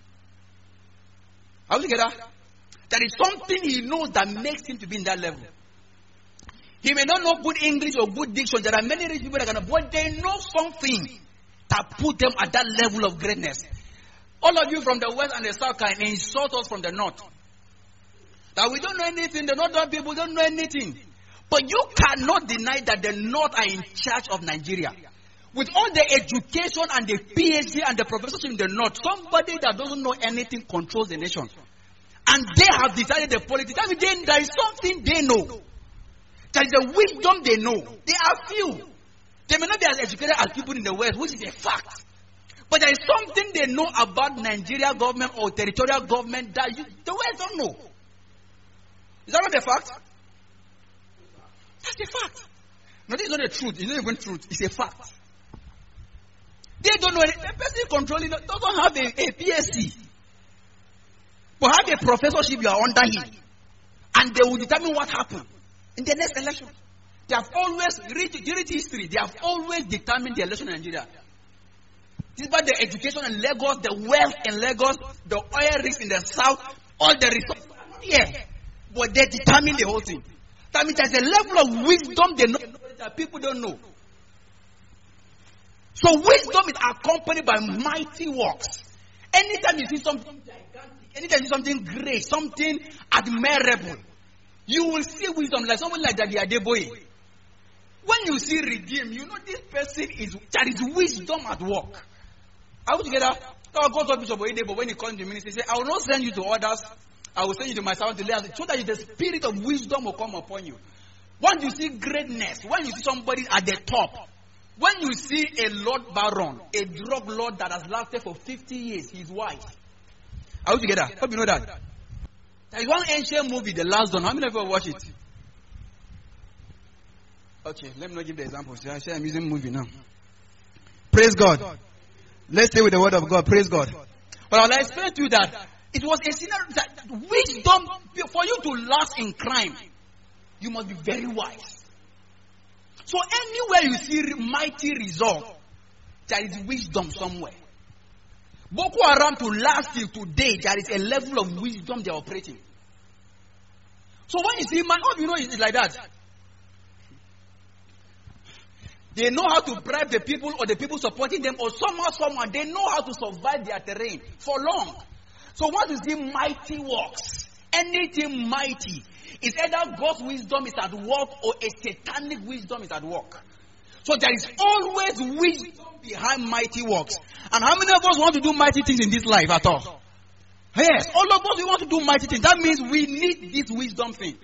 Are you together? There is something he knows that makes him to be in that level. He may not know good English or good diction. There are many rich people that can, but they know something that put them at that level of greatness. All of you from the west and the south can insult us from the north. That we don't know anything, the northern people don't know anything. But you cannot deny that the north are in charge of Nigeria. With all the education and the P H D and the professorship in the north, somebody that doesn't know anything controls the nation. And they have decided the politics. I mean, they, there is something they know. There is a wisdom they know. They are few. They may not be as educated as people in the west, which is a fact. But there is something they know about Nigeria government or territorial government that you, the west don't know. Is that not a fact? That's a fact. No, this is not a truth. It's not even truth. It's a fact. They don't know anything. The person controlling doesn't have a, a P S C. But have a professorship, you are under him. And they will determine what happened in the next election. They have always, read, read history, they have always determined the election in Nigeria. This is about the education in Lagos, the wealth in Lagos, the oil rigs in the south, all the resources. Yeah. But they determine the whole thing. That means there's a level of wisdom they know that people don't know. So wisdom is accompanied by mighty works. Anytime you see something gigantic, anytime you see something great, something admirable, you will see wisdom like someone like Daddy Adeboye. When you see redeem, you know this person is, there is wisdom at work. Are we together? So God told Bishop Oyedepo, but when he comes to the ministry, he said, I will not send you to others, I will send you to my servant to lay out, so that the spirit of wisdom will come upon you. When you see greatness, when you see somebody at the top, when you see a Lord Baron, a drug lord that has lasted for fifty years, he's wise. Are we together? Hope you know that. There is one ancient movie, The Last Dawn. How many of you have watched it? Okay, let me not give the example. See, I say I'm using movie now. Praise God. Let's stay with the word of God. Praise God. But I'll explain to you that it was a scenario that wisdom, for you to last in crime, you must be very wise. So anywhere you see mighty result, there is wisdom somewhere. Boko Haram to last till today, there is a level of wisdom they are operating. So when you see man, how do you know it's like that? They know how to bribe the people or the people supporting them, or somehow, someone, they know how to survive their terrain for long. So once you see mighty works, anything mighty, it's either God's wisdom is at work or a satanic wisdom is at work. So there is always wisdom behind mighty works. And how many of us want to do mighty things in this life at all? Yes, all of us we want to do mighty things. That means we need this wisdom thing.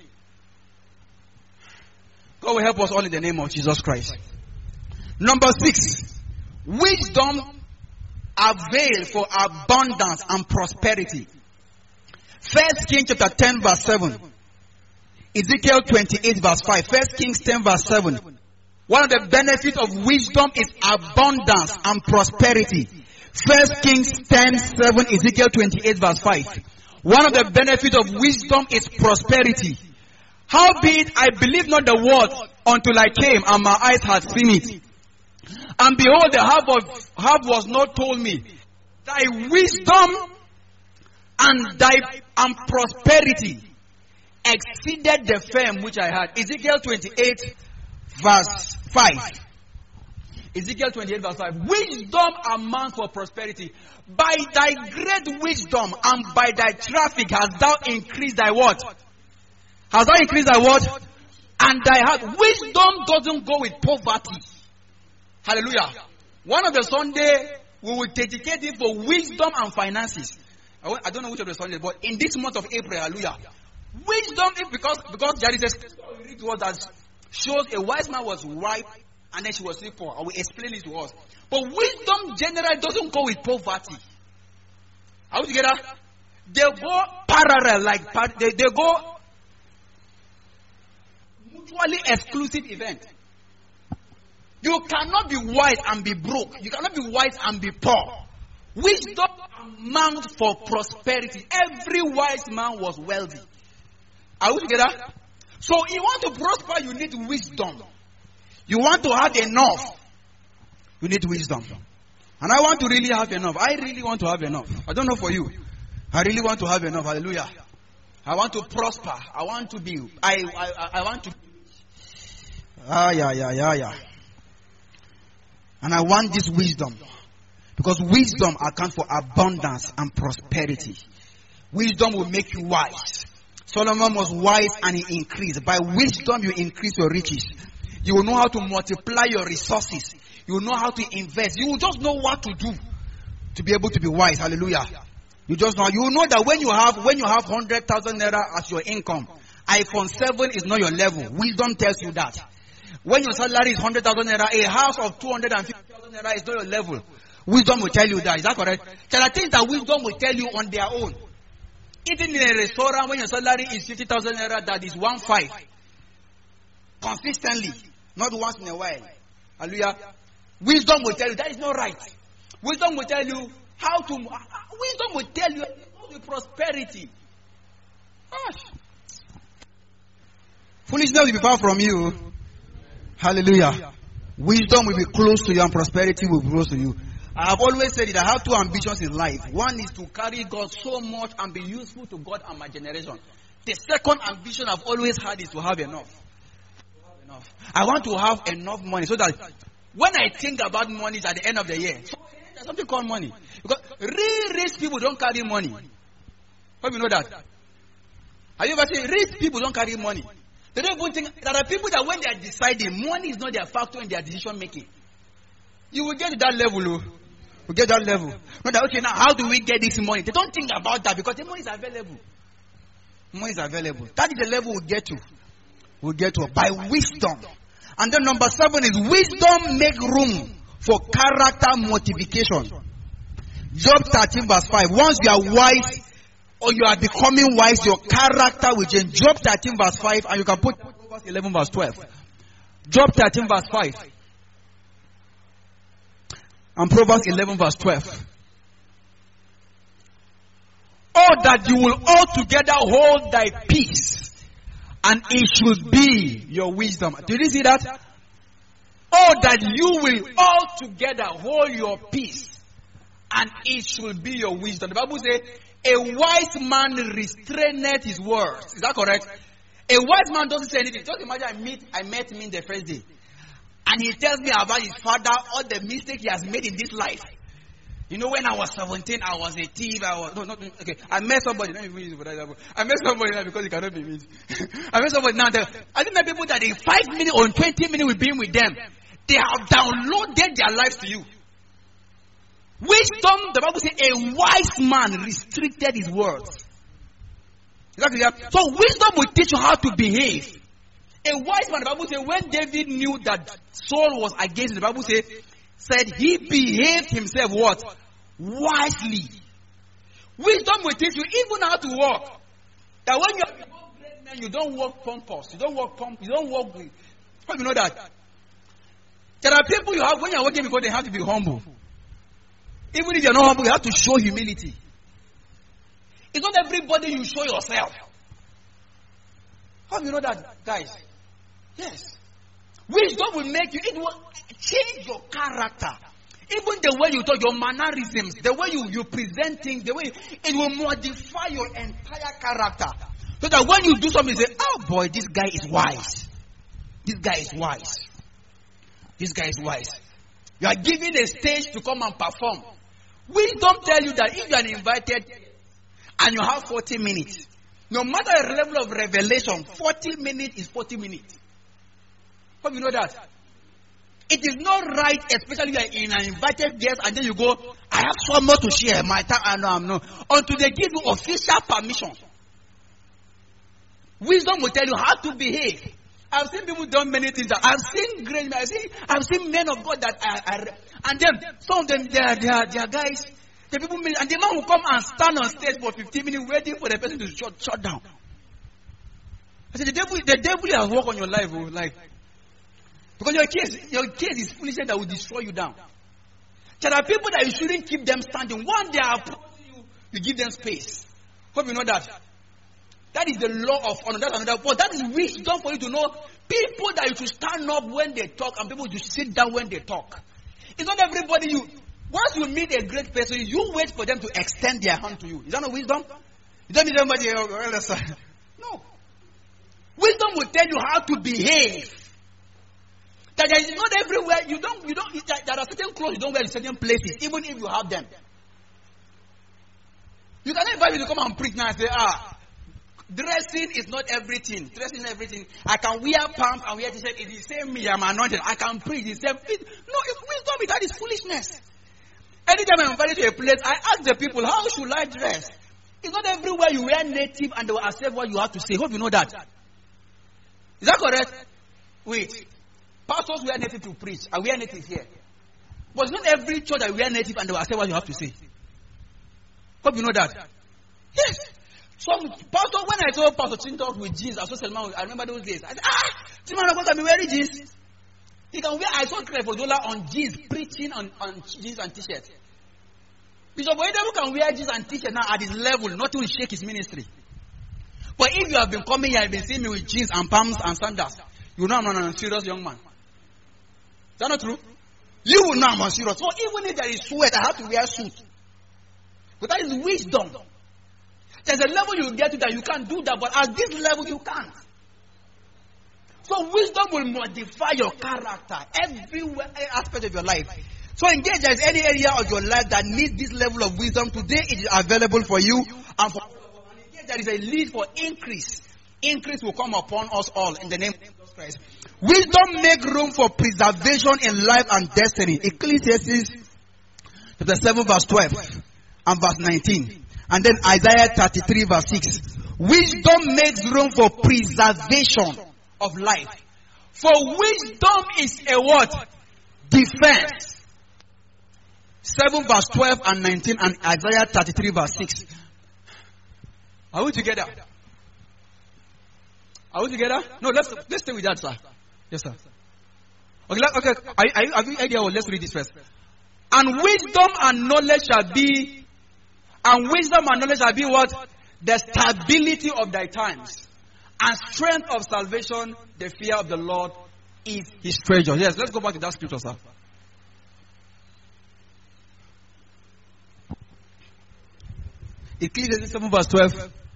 God will help us all in the name of Jesus Christ. Number six, wisdom avail for abundance and prosperity. First Kings chapter ten verse seven. Ezekiel twenty-eight verse five. First Kings ten verse seven. One of the benefits of wisdom is abundance and prosperity. First Kings ten seven, Ezekiel twenty-eight verse five. One of the benefits of wisdom is prosperity. Howbeit I believe not the word until I came and my eyes had seen it. And behold, the half of half was not told me. Thy wisdom and thy and prosperity exceeded the fame which I had. Ezekiel twenty-eight verse five. Ezekiel twenty-eight verse five. Wisdom amounts for prosperity. By thy great wisdom and by thy traffic hast thou increased thy what? Hast thou increased thy what? And thy heart. Wisdom doesn't go with poverty. Hallelujah. One of the Sunday, we will dedicate it for wisdom and finances. I don't know which of the Sundays, but in this month of April, hallelujah. Wisdom is because, because there is a scripture we read to us that shows a wise man was ripe and then she was still poor. I will explain it to us. But wisdom generally doesn't go with poverty. Are we together? They go parallel, like they, they go mutually exclusive event. You cannot be wise and be broke. You cannot be wise and be poor. Wisdom amount for prosperity. Every wise man was wealthy. Are we together? So you want to prosper, you need wisdom. You want to have enough, you need wisdom. And I want to really have enough. I really want to have enough. I don't know for you. I really want to have enough. Hallelujah. I want to prosper. I want to be. I I, I want to. Ah, yeah, yeah, yeah, yeah. And I want this wisdom. Because wisdom accounts for abundance and prosperity. Wisdom will make you wise. Solomon was wise and he increased. By wisdom you increase your riches. You will know how to multiply your resources. You will know how to invest. You will just know what to do to be able to be wise. Hallelujah. You just know. You will know that when you have when you have one hundred thousand naira as your income, iPhone seven is not your level. Wisdom tells you that. When your salary is one hundred thousand naira, a house of two hundred fifty thousand naira is not your level. Wisdom will tell you that. Is that correct? There are things that wisdom will tell you on their own. Eating in a restaurant when your salary is fifty thousand naira, that is one five. Consistently. Not once in a while. Hallelujah. Wisdom will tell you that is not right. Wisdom will tell you how to. Wisdom will tell you the prosperity. Gosh. Foolishness will be far from you. Hallelujah. Wisdom will be close to you and prosperity will be close to you. I have always said that I have two ambitions in life. One is to carry God so much and be useful to God and my generation. The second ambition I've always had is to have enough. Enough. I want to have enough money so that when I think about money at the end of the year, there's something called money. Because real rich people don't carry money. Hope you know that. Have you ever seen rich people don't carry money? They don't even think. There are people that when they are deciding, money is not their factor in their decision making. You will get to that level, oh. You get that level. Not that, okay, now how do we get this money? They don't think about that because the money is available. Money is available. That is the level we'll get to. We'll get to by wisdom. And then number seven is wisdom make room for character mortification. Job thirteen verse five. Once you are wise or you are becoming wise, your character will change. Job thirteen verse five, and you can put Proverbs eleven verse twelve. Job thirteen verse five. And Proverbs eleven verse twelve. Oh, that you will altogether hold thy peace, and it should be your wisdom. Did you see that? Oh, that you will altogether hold your peace, and it should be your wisdom. The Bible says, a wise man restraineth his words. Is that correct? A wise man doesn't say anything. Just imagine I meet, I met him the first day. And he tells me about his father, all the mistakes he has made in this life. You know, when I was seventeen, I was a thief. I was, no, not, okay. I met somebody. Let me use it for that example. I met somebody now because it cannot be me. I met somebody now. That, I think that people that in five minutes or in twenty minutes with being with them, they have downloaded their lives to you. Wisdom, the Bible says, a wise man restricted his words. Exactly. So wisdom will teach you how to behave. A wise man, the Bible says, when David knew that Saul was against him, the Bible says, said he behaved himself what? Wisely. Wisdom will teach you even how to walk. That when you are a great man, you don't walk pompous. You don't walk pomp. You don't walk. How do you know that? There are people you have when you are walking before they have to be humble. Even if you are not humble, you have to show humility. It's not everybody you show yourself. How do you know that, guys? Yes. Wisdom will make you, it will change your character. Even the way you talk, your mannerisms, the way you, you present things, the way you, it will modify your entire character. So that when you do something, you say, oh boy, this guy is wise. This guy is wise. This guy is wise. You are given a stage to come and perform. Wisdom tell you that if you are invited and you have forty minutes, no matter the level of revelation, forty minutes is forty minutes. Hope you know that. It is not right, especially you are in an invited guest and then you go, I have so much to share. My time, I know, I'm not. Until they give you official permission. Wisdom will tell you how to behave. I've seen people done many things. I've seen great men. I've seen, I've seen men of God that are, are and then some of them, they are, they are, they are guys. The people, and the man will come and stand on stage for fifteen minutes waiting for the person to shut, shut down. I said, the devil, the devil has worked on your life, oh, like, because your case, your case is foolishness that will destroy you down. There are people that you shouldn't keep them standing. One, they are approaching You give them space. Hope you know that. That is the law of honor. That's another. But that is wisdom for you to know people that you should stand up when they talk and people to sit down when they talk. It's not everybody you. Once you meet a great person, you wait for them to extend their hand to you. Is that not wisdom? You don't need somebody else. No. Wisdom will tell you how to behave. That there is not everywhere. You don't. You don't. There are certain clothes you don't wear in certain places, even if you have them. You cannot invite me to come and preach now and say, ah. Dressing is not everything. Dressing is everything. I can wear pants and wear t-shirt. It is the same me. I'm anointed. I can preach the same. It, no, it's wisdom. That is foolishness. Anytime I'm invited to a place, I ask the people, how should I dress? It's not everywhere you wear native and they will accept what you have to say. Hope you know that. Is that correct? Wait. Pastors wear native to preach. I wear native here. But it's not every church that wear native and they will accept what you have to say. Hope you know that. Yes. So, Pastor, when I saw Pastor Chin talk with jeans, I saw Selman, I remember those days. I said, ah, Timana can be wearing jeans. He can wear, I saw Craig Fodola on jeans, preaching on, on jeans and t-shirts. Bishop Oyedepo can wear jeans and t-shirts now at his level, not to shake his ministry. But if you have been coming here, you've been seeing me with jeans and palms and sandals, you know I'm not a serious young man. Is that not true? You will know I'm a serious. So even if there is sweat, I have to wear a suit. But that is wisdom. There's a level you get to that you can't do that, but at this level you can't. So wisdom will modify your character every aspect of your life. So in case there's any area of your life that needs this level of wisdom, today it is available for you. And for and in case there is a need for increase, increase will come upon us all in the name of Jesus Christ. Wisdom make room for preservation in life and destiny. Ecclesiastes chapter seven verse twelve and verse nineteen. And then Isaiah thirty-three verse six. Wisdom makes room for preservation of life. For wisdom is a what? Defense. seven verse twelve and nineteen and Isaiah thirty-three verse six. Are we together? Are we together? No, let's let's stay with that, sir. Yes, sir. Okay, let, okay. I, I, have you idea? Well, let's read this first. And wisdom and knowledge shall be And wisdom and knowledge shall be what? The stability of thy times. And strength of salvation, the fear of the Lord is his treasure. Yes, let's go back to that scripture, sir. Ecclesiastes seven verse twelve.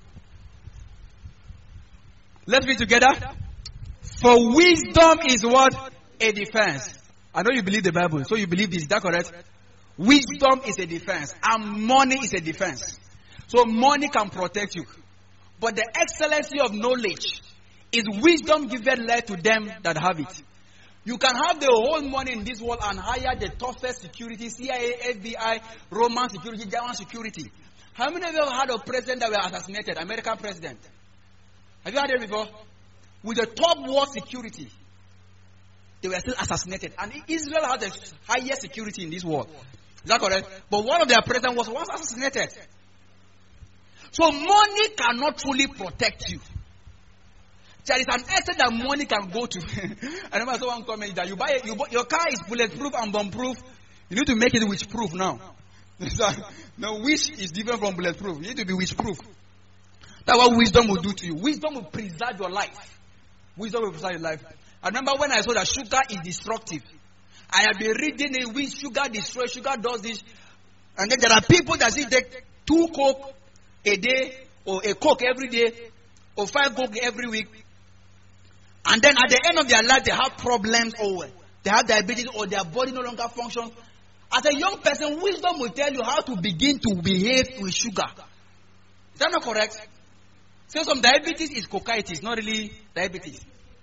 Let's read together. For wisdom is what? A defense. I know you believe the Bible, so you believe this. Is that correct? Wisdom is a defense and money is a defense. So money can protect you. But the excellency of knowledge is wisdom given life to them that have it. You can have the whole money in this world and hire the toughest security, C I A, F B I, Roman security, German security. How many of you have heard of presidents that were assassinated? American president. Have you heard it before? With the top war security, they were still assassinated. And Israel has the highest security in this world. Is that correct? But one of their presidents was once assassinated. So money cannot truly protect you. There is an extent that money can go to. I remember someone commented that you buy, you buy your car is bulletproof and bomb-proof. You need to make it witch-proof now. No, wish is different from bulletproof. You need to be witch-proof. That's what wisdom will do to you. Wisdom will preserve your life. Wisdom will preserve your life. I remember when I saw that sugar is destructive. I have been reading it, which sugar destroys, sugar does this. And then there are people that say take two Coke a day, or a Coke every day, or five Coke every week. And then at the end of their life, they have problems, or they have diabetes, or their body no longer functions. As a young person, wisdom will tell you how to begin to behave with sugar. Is that not correct? So some diabetes is cocaitis, not really diabetes.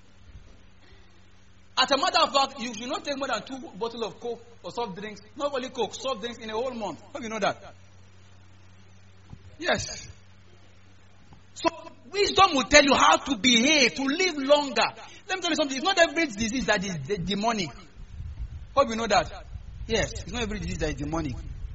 As a matter of fact, you should not take more than two bottles of Coke or soft drinks. Not only Coke, soft drinks in a whole month. How do you know that? Yes. So wisdom will tell you how to behave, to live longer. Let me tell you something. It's not every disease that is de- demonic. Hope you know that. Yes, it's not every disease that is demonic.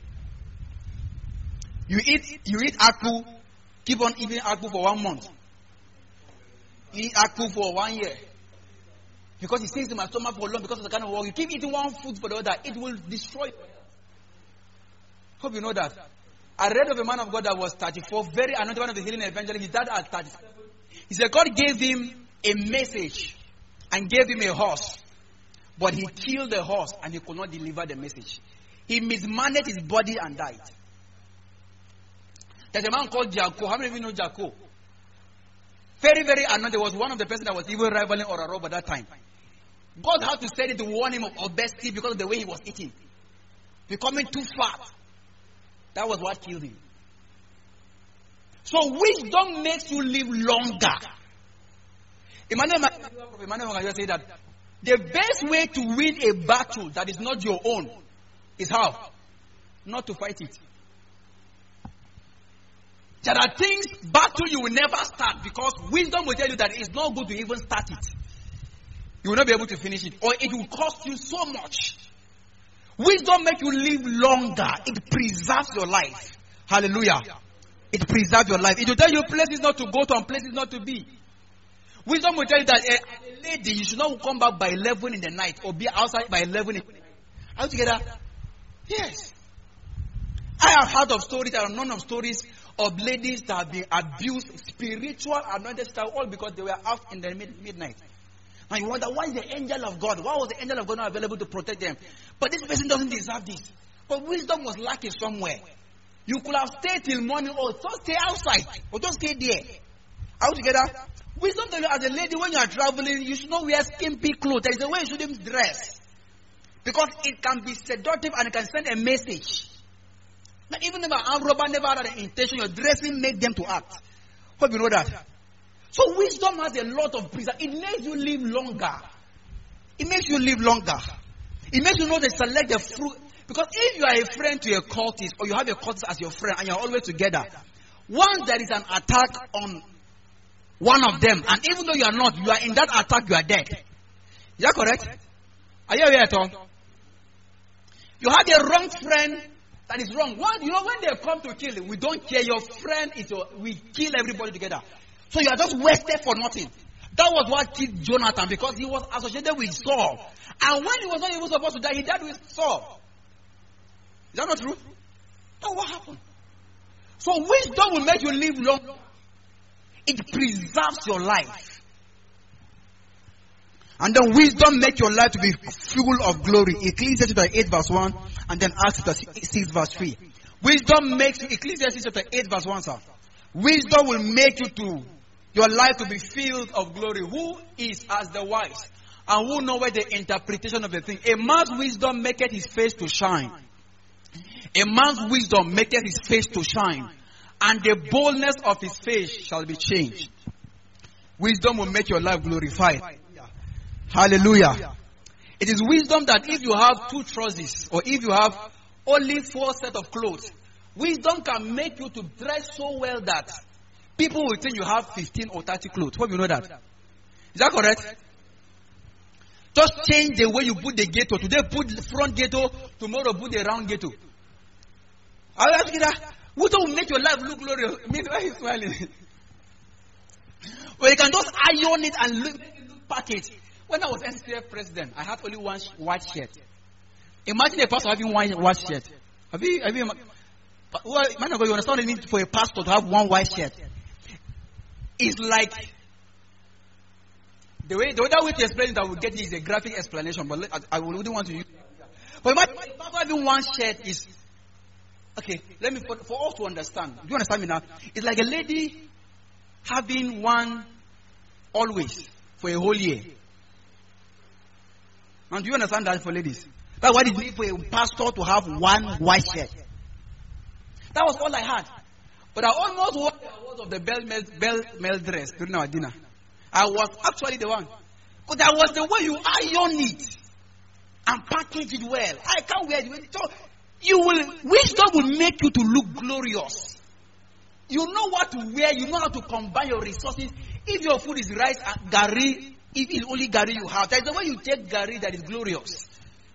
You eat, you eat akpu, keep on eating akpu for one month. You eat akpu for one year. Because it stays in my stomach for long because of the kind of work. You keep eating one food for the other, it will destroy you. Hope you know that. I read of a man of God that was thirty-four, very anointed, one of the healing evangelists. He died at thirty-seven. He said God gave him a message and gave him a horse. But he killed the horse and he could not deliver the message. He mismanaged his body and died. There's a man called Jacko. How many of you know Jacko? Very, very anointed. He was one of the persons that was even rivaling Oraro at that time. God had to send it to warn him of obesity because of the way he was eating. Becoming too fat. That was what killed him. So wisdom makes you live longer. Emmanuel Emmanuel say that the best way to win a battle that is not your own is how? Not to fight it. There are things, battle you will never start because wisdom will tell you that it's not good to even start it. You will not be able to finish it, or it will cost you so much. Wisdom makes you live longer. It preserves your life. Hallelujah. It preserves your life. It will tell you places not to go to and places not to be. Wisdom will tell you that a lady, you should not come back by eleven in the night or be outside by eleven in the night. Are you together? Yes. I have heard of stories, I have known of stories of ladies that have been abused, spiritual anointed style, all because they were out in the mid- midnight. And you wonder, why is the angel of God? Why was the angel of God not available to protect them? But this person doesn't deserve this. But wisdom was lacking somewhere. You could have stayed till morning or just stay outside or just stay there. Are you together? Wisdom tells you as a lady when you are traveling, you should not wear skimpy clothes. There is a way you shouldn't dress. Because it can be seductive and it can send a message. That even if an armed robber never had an intention, your dressing makes them to act. Hope you know that. So wisdom has a lot of preservation. It makes you live longer. It makes you live longer. It makes you know to select the fruit. Because if you are a friend to a cultist, or you have a cultist as your friend, and you are always together, once there is an attack on one of them, and even though you are not, you are in that attack, you are dead. Is that correct? Are you aware at all? You have a wrong friend that is wrong. What, you know, when they come to kill, we don't care. Your friend is your, we kill everybody together. So you are just wasted for nothing. That was what killed Jonathan, because he was associated with Saul. And when he was not even supposed to die, he died with Saul. Is that not true? That's what happened. So wisdom will make you live long. It preserves your life. And then wisdom makes your life to be full of glory. Ecclesiastes chapter eight verse one, and then Acts chapter six verse three. Wisdom makes you, Ecclesiastes chapter eight verse one, sir. Wisdom will make you to, your life to be filled of glory. Who is as the wise? And who knoweth the interpretation of the thing? A man's wisdom maketh his face to shine. A man's wisdom maketh his face to shine. And the boldness of his face shall be changed. Wisdom will make your life glorified. Hallelujah. It is wisdom that if you have two trousers, or if you have only four sets of clothes, wisdom can make you to dress so well that people will think you have fifteen or thirty clothes. Hope you know that. Is that correct? Just change the way you put the ghetto. Today put the front ghetto, tomorrow put the round ghetto. Are you asking that? Wisdom will make your life look glorious. Why are you smiling? Well, you can just iron it and look, look package. When I was N C F president, I had only one white shirt. Imagine a pastor having one white shirt. Have you, have you, well, man of God, you understand what it means for a pastor to have one white shirt? It's like, the way, the other way to explain it, I will get is a graphic explanation, but I, I wouldn't want to use it. But imagine a pastor having one shirt is, okay, let me, for, for us to understand, do you understand me now? It's like a lady having one always for a whole year. And do you understand that for ladies? That's why it need for a pastor to have one white shirt. That was all I had. But I almost wore the award of the bell male, bell male dress during our dinner. I was actually the one. Because that was the way you iron it and package it well. I can't wear it. So you will, wisdom will make you to look glorious. You know what to wear. You know how to combine your resources. If your food is rice and gari, if it's only gari you have, there's the way you take gari that is glorious.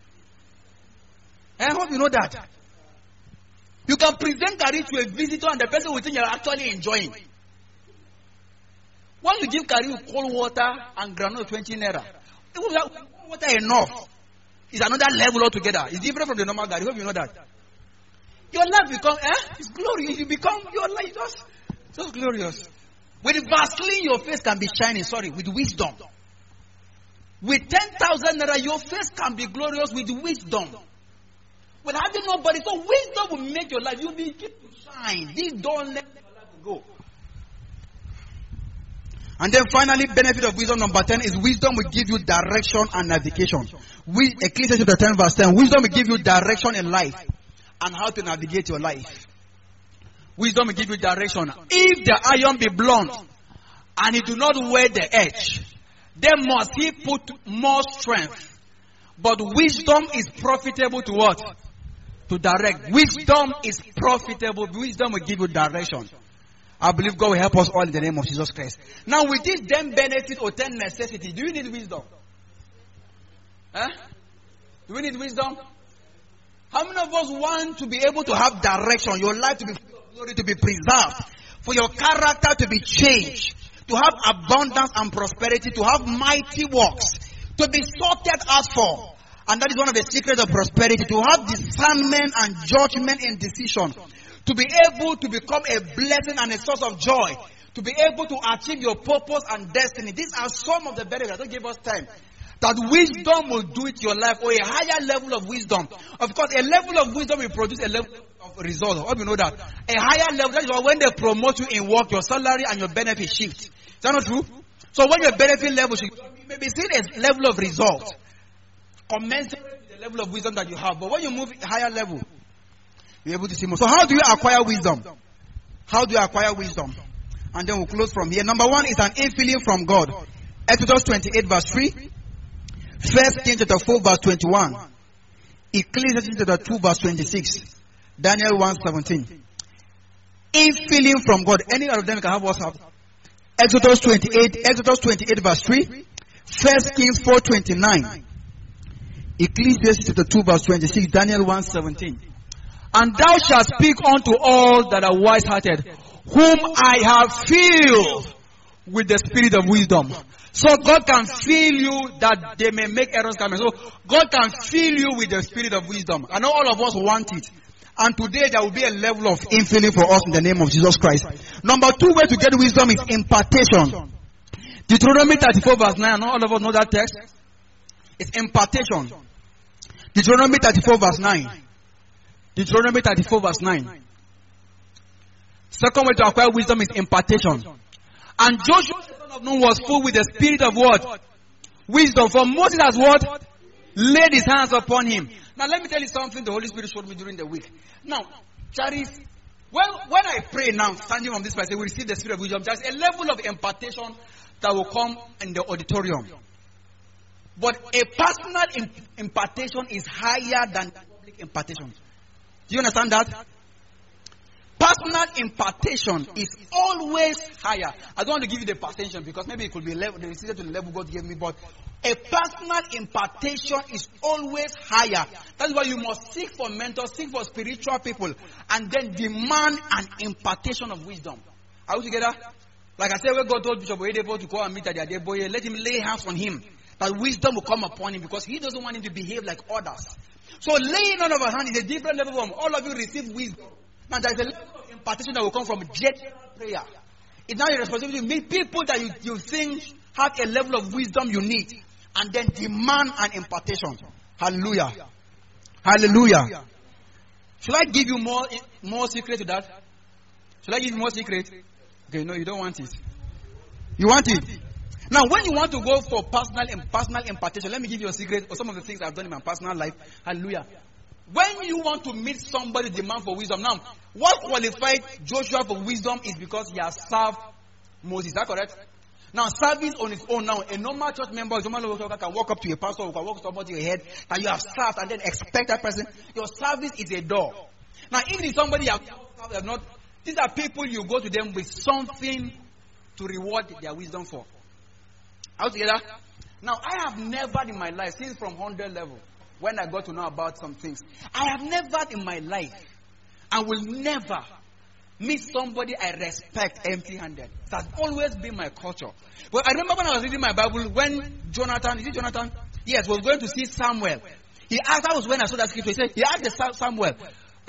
I hope you know that. You can present gari to a visitor and the person will think you're actually enjoying. Once you give gari with cold water and granule twenty naira, cold water enough is another level altogether. It's different from the normal gari. I hope you know that. Your life become, eh? It's glorious. You become, your life just, just glorious. With Vaseline, your face can be shining, sorry, with wisdom. With ten thousand naira, your face can be glorious with wisdom. With having nobody, so wisdom will make your life, you'll be keep to shine. This don't let your life go. And then finally, benefit of wisdom number ten is wisdom will give you direction and navigation. We, Ecclesiastes chapter ten verse ten, wisdom will give you direction in life and how to navigate your life. Wisdom will give you direction. If the iron be blunt and he do not wear the edge, then must he put more strength. But wisdom is profitable to what? To direct. Wisdom is profitable. Wisdom will give you direction. I believe God will help us all in the name of Jesus Christ. Now with this ten benefit or ten necessity, do you need wisdom? Huh? Do we need wisdom? How many of us want to be able to have direction, your life to be glory, to be preserved, for your character to be changed, to have abundance and prosperity, to have mighty works, to be sorted out for? And that is one of the secrets of prosperity, to have discernment and judgment in decision, to be able to become a blessing and a source of joy, to be able to achieve your purpose and destiny. These are some of the benefits. Don't give us time. That wisdom will do it your life, or a higher level of wisdom. Of course, a level of wisdom will produce a level of result. I hope you know that. A higher level, that is why when they promote you in work, your salary and your benefit shift. Is that not true? So when your benefit level should maybe see a level of result, commensurate with the level of wisdom that you have. But when you move higher level, you're able to see more. So how do you acquire wisdom? How do you acquire wisdom? And then we'll close from here. Number one is an infilling from God. Exodus twenty-eight verse three. First Kings chapter four verse twenty-one. Ecclesiastes chapter two verse twenty-six. Daniel one seventeen. Infilling from God. Any of them can have WhatsApp. Exodus twenty-eight. Exodus twenty-eight verse three. First Kings four twenty-nine. Ecclesiastes chapter two verse twenty-six. Daniel one seventeen. And thou shalt speak unto all that are wise-hearted, whom I have filled with the spirit of wisdom. So God can fill you that they may make errors come. So God can fill you with the spirit of wisdom. I know all of us want it. And today there will be a level of infilling for us in the name of Jesus Christ. Number two way to get wisdom is impartation. Deuteronomy thirty-four verse nine. I know all of us know that text. It's impartation. Deuteronomy thirty-four verse nine. Deuteronomy thirty-four verse nine. Second way to acquire wisdom is impartation. And Joshua the son of Nun was full with the spirit of what? Wisdom. For Moses has what? Laid his hands upon him. Now let me tell you something the Holy Spirit showed me during the week. Now, Charis, when, when I pray now, standing on this place, we receive the spirit of wisdom. There's a level of impartation that will come in the auditorium. But a personal imp- impartation is higher than public impartation. Do you understand that? Personal impartation is always higher. I don't want to give you the percentage because maybe it could be level, the to the level God gave me, but a personal impartation is always higher. That's why you must seek for mentors, seek for spiritual people, and then demand an impartation of wisdom. Are we together? Like I said, when God told Bishop Oyedepo to go and meet Adeboye, let him lay hands on him, that wisdom will come upon him because he doesn't want him to behave like others. So laying on of a hand is a different level from all of you receive wisdom. Now there is a level of impartation that will come from general prayer. It's now your responsibility to meet people that you, you think have a level of wisdom you need, and then demand an impartation. Hallelujah. Hallelujah. Should I give you more more secret to that? Should I give you more secret? Okay, no, you don't want it. You want it? Now, when you want to go for personal personal impartation, let me give you a secret or some of the things I've done in my personal life. Hallelujah. When you want to meet somebody's demand for wisdom, now, what qualified Joshua for wisdom is because he has served Moses. Is that correct? Now, service on its own now, a normal church member, a normal worker can walk up to a pastor, or can walk somebody to your head, and you have served, and then expect that person. Your service is a door. Now, if it's somebody you have, have not, these are people you go to them with something to reward their wisdom for. Out together? Now, I have never in my life, since from one hundred level, when I got to know about some things, I have never in my life, and will never, meet somebody I respect empty-handed. It has always been my culture. But I remember when I was reading my Bible, when Jonathan, is it Jonathan? Yes, was going to see Samuel. He asked, that was when I saw that scripture. He said, he asked Samuel,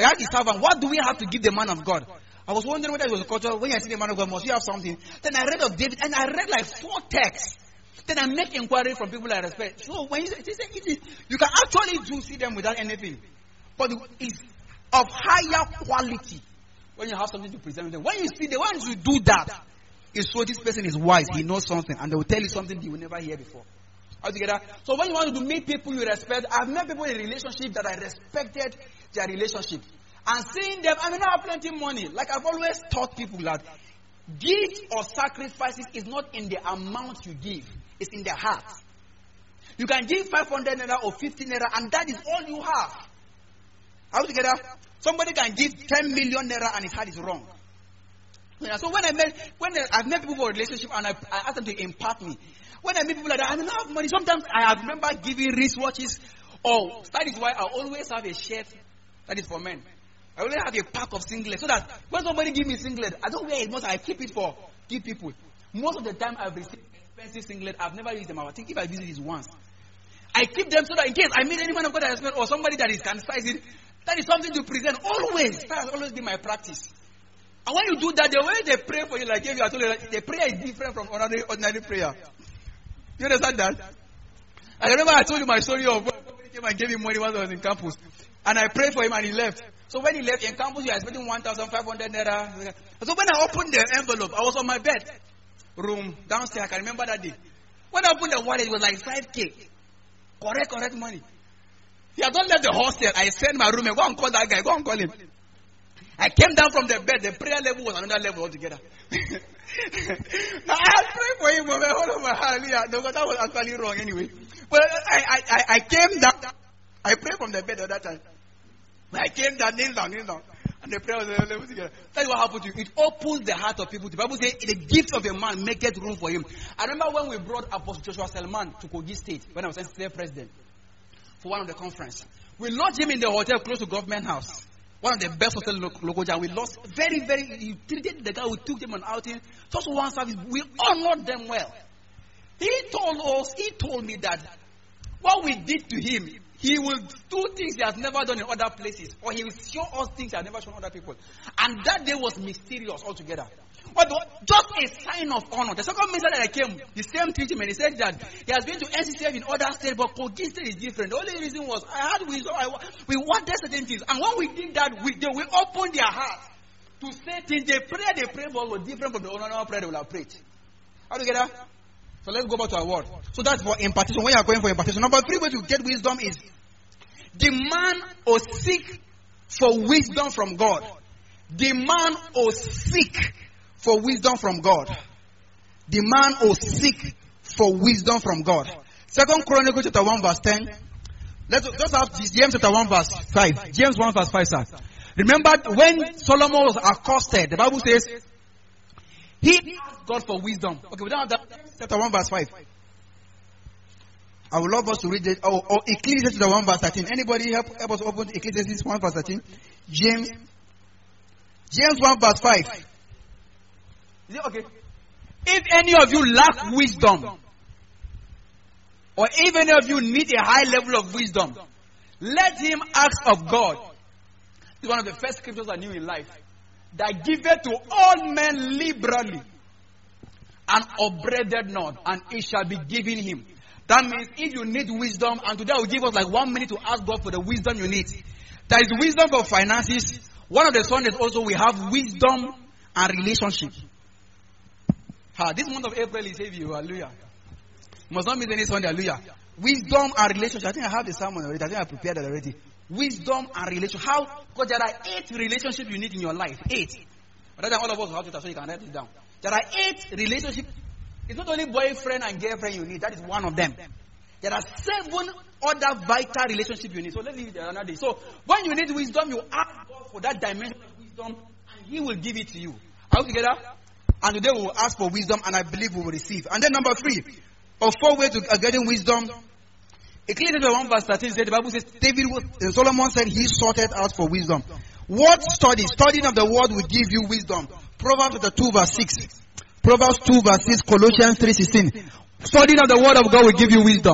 He asked his servant, what do we have to give the man of God? I was wondering whether it was a culture. When you see the man of God, must you have something? Then I read of David, and I read like four texts. Then I make inquiry from people I respect. So when you say, it is, you can actually do see them without anything. But it's of higher quality when you have something to present them. When you see the ones who do that, it's so this person is wise, he knows something, and they will tell you something you will never hear before. Altogether. So when you want to meet people you respect, I've met people in a relationship that I respected their relationship. And seeing them, I may not have plenty of money. Like I've always taught people that gifts or sacrifices is not in the amount you give. It's in the heart. You can give five hundred naira or fifty naira and that is all you have. Altogether. Somebody can give ten million naira and his heart is wrong. Yeah, so when I met, when I, I've met people for a relationship and I, I asked them to impart me. When I meet people like that, I don't have money. Sometimes I remember giving wristwatches. Oh, that is why I always have a shirt that is for men. I always have a pack of singlets so that when somebody give me singlet, I don't wear it most. I keep it for give people. Most of the time I've received expensive singlet. I've never used them. I think if I visit it once, I keep them so that in case I meet anyone of God that I smell or somebody that is can size it, that is something to present. Always, that has always been my practice. And when you do that, the way they pray for you, like you, I told you, like, the prayer is different from ordinary, ordinary prayer. You understand that? I remember I told you my story of when somebody came and gave him money once I was in campus. And I prayed for him and he left. So when he left in campus, you are expecting one thousand five hundred naira. So when I opened the envelope, I was on my bed. Room, downstairs, I can remember that day. When I opened the wallet, it was like five K. Correct, correct money. He had not left the hostel. I sent my roommate, go and call that guy, go and call him. I came down from the bed, the prayer level was another level altogether. Now I prayed for him, but hold on my hallelujah. No, but that was actually wrong anyway. But I, I, I, I came down, I prayed from the bed at that time. I came down, kneel down, kneel down. And the prayer was another level together. That's what happened to you. It opens the heart of people. The Bible says the gift of a man maketh room for him. I remember when we brought Apostle Joshua Selman to Kogi State, when I was state president, for one of the conference. We lodged him in the hotel close to Government House. One of the best hotels in Lokoja. We lost very, very, he treated the guy who took them on outing. Just one service. We honored them well. He told us, he told me that what we did to him, he will do things he has never done in other places. Or he will show us things he has never shown other people. And that day was mysterious altogether. But just a sign of honor. The second minister that I came, the same treatment, he said that he has been to N C C F in other states, but Kogi State is different. The only reason was I had wisdom. I, we wanted certain things. And when we did that, we, they, we opened their hearts to say things. The prayer they prayed for was different from the ordinary prayer they will have prayed. How do you get that? So let's go back to our word. So that's for impartation. When you are going for impartation. Number three way to get wisdom is demand or seek for wisdom from God. Demand or seek for wisdom from God. Demand or seek for wisdom from God. Second Chronicles chapter one verse ten. Let's just have James chapter one verse five. James one verse five, sir. Remember when Solomon was accosted, the Bible says he asked God for wisdom. Okay, we don't have that. James chapter one verse five. I would love us to read it. Oh, or Ecclesiastes chapter one verse thirteen. Anybody help, help us open Ecclesiastes one verse thirteen? James. James one verse five. Is it okay? If any of you lack wisdom, or if any of you need a high level of wisdom, let him ask of God. This is one of the first scriptures I knew in life. That giveth to all men liberally, and upbraideth not, and it shall be given him. That means if you need wisdom, and today I will give us like one minute to ask God for the wisdom you need. There is wisdom for finances. One of the Sundays also we have wisdom and relationship. Ha, this month of April is heavy, hallelujah. Must not miss any Sunday, hallelujah. Wisdom and relationship. I think I have the sermon already. I think I prepared it already. Wisdom and relationship. How? Because there are eight relationships you need in your life. Eight. But then all of us will have to, so you can write it down. There are eight relationships. It's not only boyfriend and girlfriend you need. That is one of them. There are seven other vital relationships you need. So let's leave it another day. So when you need wisdom, you ask God for that dimension of wisdom, and He will give it to you. Are we together? And today we will ask for wisdom, and I believe we will receive. And then number three, or four ways to uh, getting wisdom. Ecclesiastes one verse thirteen said, the Bible says, David, uh, Solomon said he sorted out for wisdom. What study? Studying of the word will give you wisdom. Proverbs two verse six. Proverbs two verse six. Colossians three sixteen. Studying of the word of God will give you wisdom.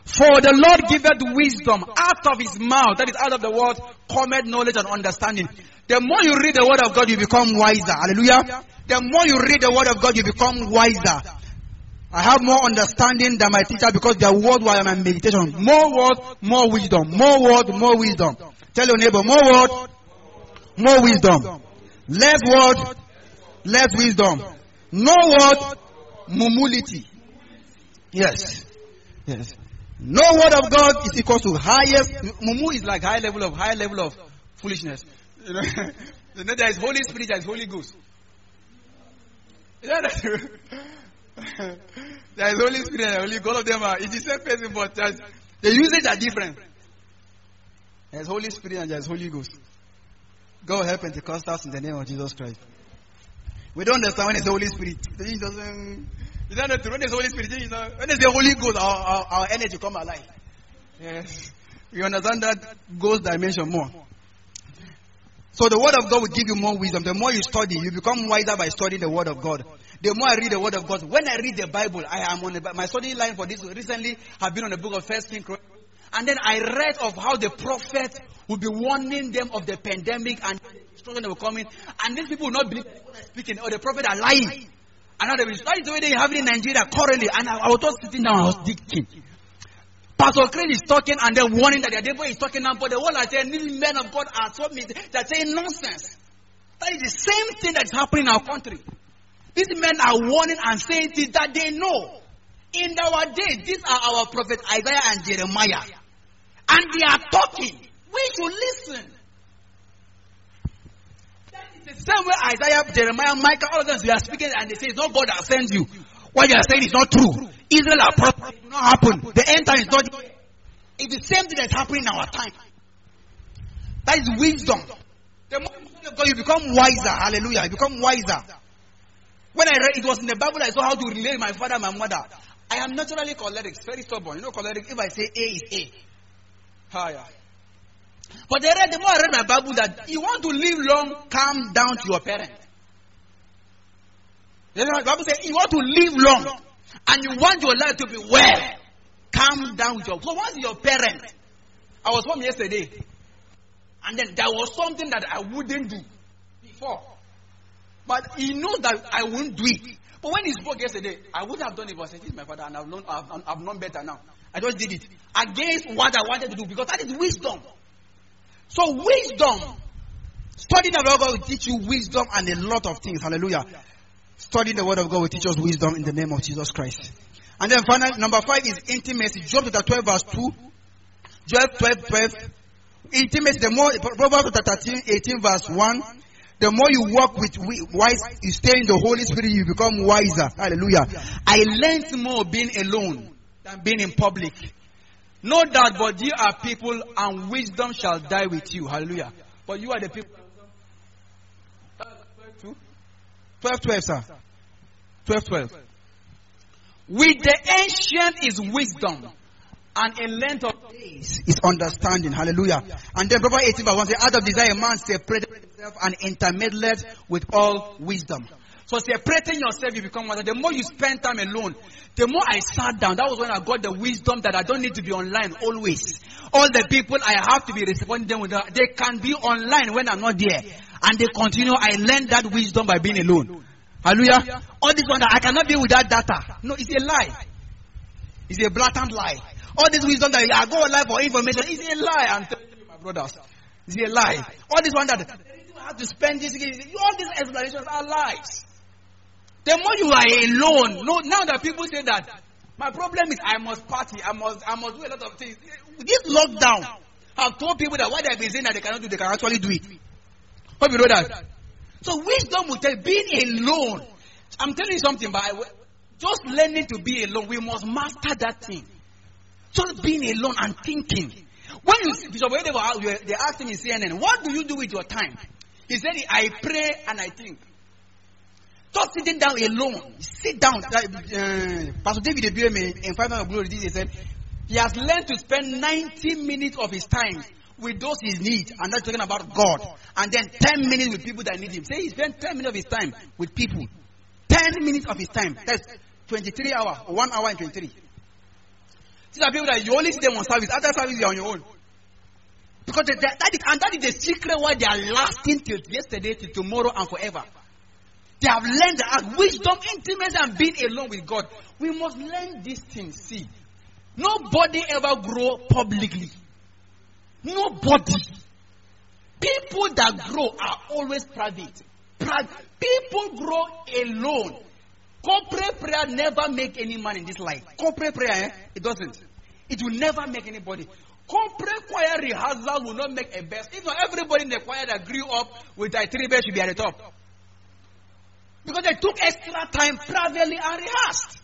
For the Lord giveth wisdom, out of his mouth, that is out of the word, cometh knowledge and understanding. The more you read the word of God, you become wiser. Hallelujah. The more you read the word of God, you become wiser. I have more understanding than my teacher because their word was my meditation. More word, more wisdom. More word, more wisdom. Tell your neighbor, more word, more wisdom. Less word, less wisdom. No word, mumulity. Yes. Yes. No word of God is equal to highest. Mumu is like high level of high level of foolishness. You know, you know there is Holy Spirit, there is Holy Ghost. You know that? There is Holy Spirit and Holy Ghost. All of them are it's the same person, but the usage are different. There is Holy Spirit and there is Holy Ghost. God help Pentecostals in the name of Jesus Christ. We don't understand when it's the Holy Spirit. It doesn't. You don't know when there's Holy Spirit. You know, when there's the Holy Ghost, our, our, our energy come alive. Yes, you understand that ghost dimension more. So the word of God will give you more wisdom. The more you study, you become wiser by studying the word of God. The more I read the word of God, when I read the Bible, I am on the, my study line for this recently have been on the book of First Kings, and then I read of how the prophet will be warning them of the pandemic and destruction that will come in, and these people will not believe what they're speaking, or the prophet are lying. And now they will, that is the way they have it in Nigeria currently. And I, I was just sitting down, I was thinking. Pastor Crane is talking and then warning that the devil is talking now, but the whole are saying, these men of God are so me, they're saying nonsense. That is the same thing that's happening in our country. These men are warning and saying things that they know. In our day, these are our prophets Isaiah and Jeremiah. And they are talking. We should listen. That is the same way Isaiah, Jeremiah, Micah, all of them, they are speaking and they say, it's not God that sends you. What you are saying is not true. Israel are prophets, it will not happen. The end time is not. It's the same thing that's happening in our time. That is wisdom. The more you study God, you become wiser. Hallelujah. You become wiser. When I read, it was in the Bible, I saw how to relate my father and my mother. I am naturally choleric, very stubborn. You know choleric, if I say A is A. Higher. But I read, the more I read my Bible, that you want to live long, calm down to your parents. The Bible says, you want to live long, and you want your life to be well, calm down with your. So once your parent, I was home yesterday, and then there was something that I wouldn't do before. But he knows that I won't do it. But when he spoke yesterday, I wouldn't have done it. But I said, this is my father, and I've known, I've, I've known better now. I just did it against what I wanted to do, because that is wisdom. So wisdom, studying the word of God will teach you wisdom and a lot of things. Hallelujah. Studying the word of God will teach us wisdom in the name of Jesus Christ. And then finally, number five is intimacy. Job chapter twelve verse two. Job twelve, twelve. Intimacy, the more, Proverbs thirteen, eighteen verse one. The more you walk with wise, you stay in the Holy Spirit, you become wiser. Hallelujah. I learned more being alone than being in public. No doubt, but you are people and wisdom shall die with you. Hallelujah. But you are the people. twelve, twelve, sir. twelve, twelve. With the ancient is wisdom, and in length of days is understanding. Hallelujah. And then Proverbs eighteen verse one says, out of desire a man separated himself and intermeddled with all wisdom. So separating yourself, you become wiser. The more you spend time alone, the more I sat down. That was when I got the wisdom that I don't need to be online always. All the people I have to be responding them with, they can be online when I'm not there. And they continue. I learned that wisdom by being alone. Hallelujah. All this one that I cannot be without data. No, it's a lie. It's a blatant lie. All this wisdom that I go online for information is a lie. I'm telling you, my brothers. It's a lie. All this one that I have to spend this, all these explanations are lies. The more you are alone, no, now that people say that, my problem is I must party, I must, I must do a lot of things. This lockdown, I've told people that what they've been saying that they cannot do, they can actually do it. Hope you know that. So wisdom will tell, being alone. I'm telling you something, but I, just learning to be alone, we must master that thing. Just being alone and thinking. When you see Bishop Oyedepo, they asked him in C N N, what do you do with your time? He said, I pray and I think. Just sitting down alone. Sit down. Uh, Pastor David Ebieme in Five Minutes of Glory, he said, he has learned to spend ninety minutes of his time with those he needs, and that's talking about God. And then ten minutes with people that need him. Say he spent ten minutes of his time with people. ten minutes of his time. That's twenty-three hours, or one hour and twenty-three. These are people that you only see them on service. After service, you are on your own. Because they, they, that is, and that is the secret why they are lasting till yesterday, till tomorrow, and forever. They have learned the art, wisdom, intimacy, and being alone with God. We must learn these things. See, nobody ever grow publicly. Nobody. People that grow are always private. Pri- people grow alone. Corporate prayer never make any man in this life. Corporate prayer, eh? It doesn't. It will never make anybody. Corporate choir rehearsal will not make a best. If not, everybody in the choir that grew up with like three bells should be at the top. Because they took extra time privately and rehearsed.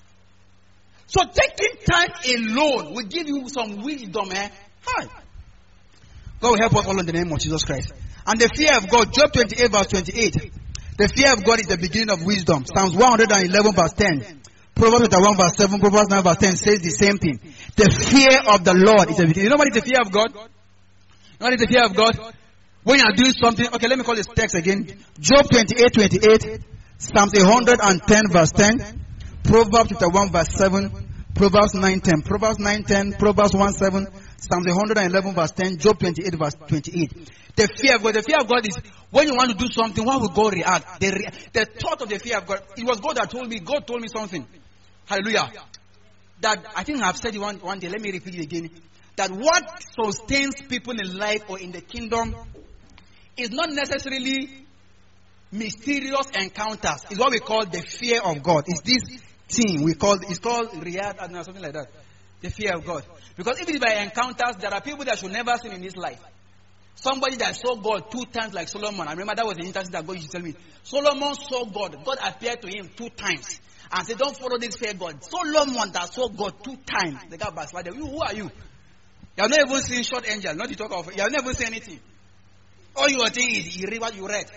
So taking time alone will give you some wisdom, eh? Hi. God will help us all in the name of Jesus Christ. And the fear of God, Job twenty-eight verse twenty-eight. The fear of God is the beginning of wisdom. Psalms one eleven verse ten. Proverbs one verse seven, Proverbs nine verse ten says the same thing. The fear of the Lord is the beginning. You know what is the fear of God? You know what is the fear of God? When you are doing something, okay, let me call this text again. Job twenty-eight twenty-eight, Psalms one ten verse ten, Proverbs one verse seven, Proverbs nine ten, Proverbs nine ten, Proverbs one seven, Psalms one eleven verse ten, Job twenty-eight verse twenty-eight. The fear of God. The fear of God is when you want to do something, how will God react? The, re- the thought of the fear of God. It was God that told me. God told me something. Hallelujah. That I think I've said it one, one day. Let me repeat it again. That what sustains people in life or in the kingdom is not necessarily mysterious encounters. It's what we call the fear of God. It's this thing we call, it's called riyad or something like that. The fear of God. Because if it is by encounters, there are people that should never sin in this life. Somebody that saw God two times like Solomon. I remember that was the instance that God used to tell me. Solomon saw God. God appeared to him two times. And said, don't follow this fear God. Solomon that saw God two times. The guy backslided. You, who are you? You have never even seen short angel. Not to talk of. You have never seen anything. All you are saying is, you read what you read.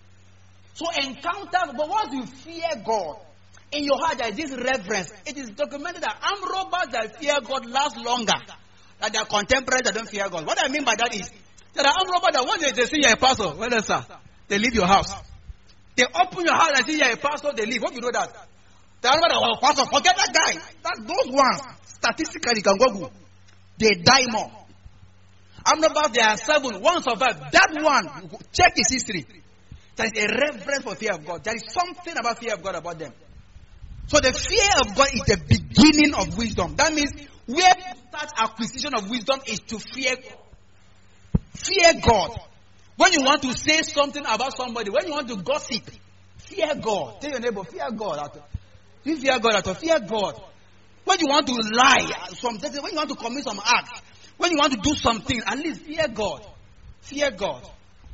So encounters, but once you fear God, in your heart there is this reverence. It is documented that armed robbers that fear God last longer than their contemporaries that don't fear God. What I mean by that is, there are armed robbers that once they, they see you are a pastor, well then sir, they leave your house. They open your house and see you are a pastor, they leave. Hope you know that. The armed robbers, oh, pastor, forget that guy. That, those ones, statistically, can go. They die more. Armed robbers, there are seven. One survived. That one, check his history. There is a reverence for fear of God. There is something about fear of God about them. So the fear of God is the beginning of wisdom. That means where you start acquisition of wisdom is to fear God. Fear God. When you want to say something about somebody, when you want to gossip, fear God. Tell your neighbor, fear God. You fear God at all. Fear God. When you want to lie, something, when you want to commit some acts, when you want to do something, at least fear God. Fear God.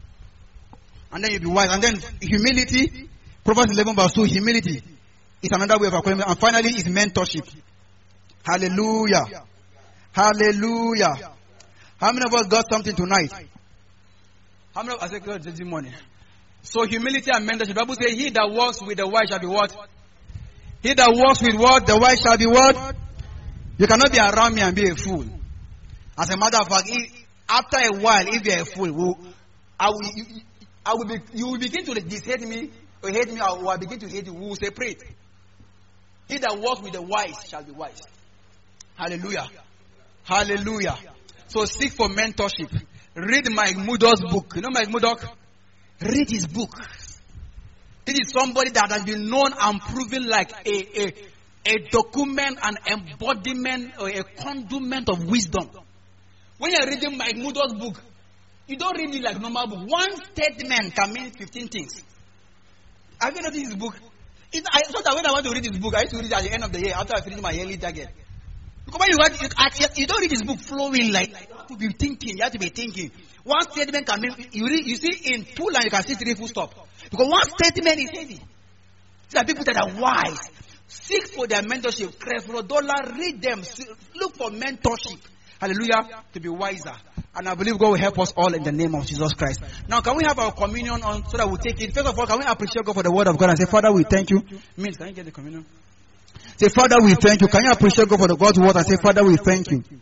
And then you'll be wise. And then humility, Proverbs eleven verse two, humility is another way of acquiring. And finally, is mentorship. Hallelujah. Hallelujah. How many of us got something tonight? How many of us got this morning? So humility and mentorship. The Bible says, he that walks with the wise shall be what? He that walks with what? The wise shall be what? You cannot be around me and be a fool. As a matter of fact, if, after a while, if you are a fool, will, I will, you, I will be, you will begin to dishate me, or hate me, or I begin to hate you. We will separate. He that walks with the wise shall be wise. Hallelujah. Hallelujah. So seek for mentorship. Read Mike Murdoch's book. You know Mike Murdoch? Read his book. This is somebody that has been known and proven like a, a, a document, an embodiment, or a conduit of wisdom. When you're reading Mike Murdoch's book, you don't read it like normal book. One statement can mean fifteen things. Have you noticed his book? It, I thought that when I want to read his book, I used to read it at the end of the year after I finish my yearly target. Because when you read it, you don't read his book flowing like, like you have to be thinking. You have to be thinking. One statement can mean, you read, you see in two lines you can see three full stop. Because one statement is heavy. There are people that are wise. Seek for their mentorship. Creflo read them. Look for mentorship. Hallelujah. To be wiser. And I believe God will help us all in the name of Jesus Christ. Now, can we have our communion on so that we take it? First of all, can we appreciate God for the word of God and say, Father, we thank you. Means, can you get the communion? Say, Father, we thank you. Can you appreciate God for the God's word and say, Father, we thank you.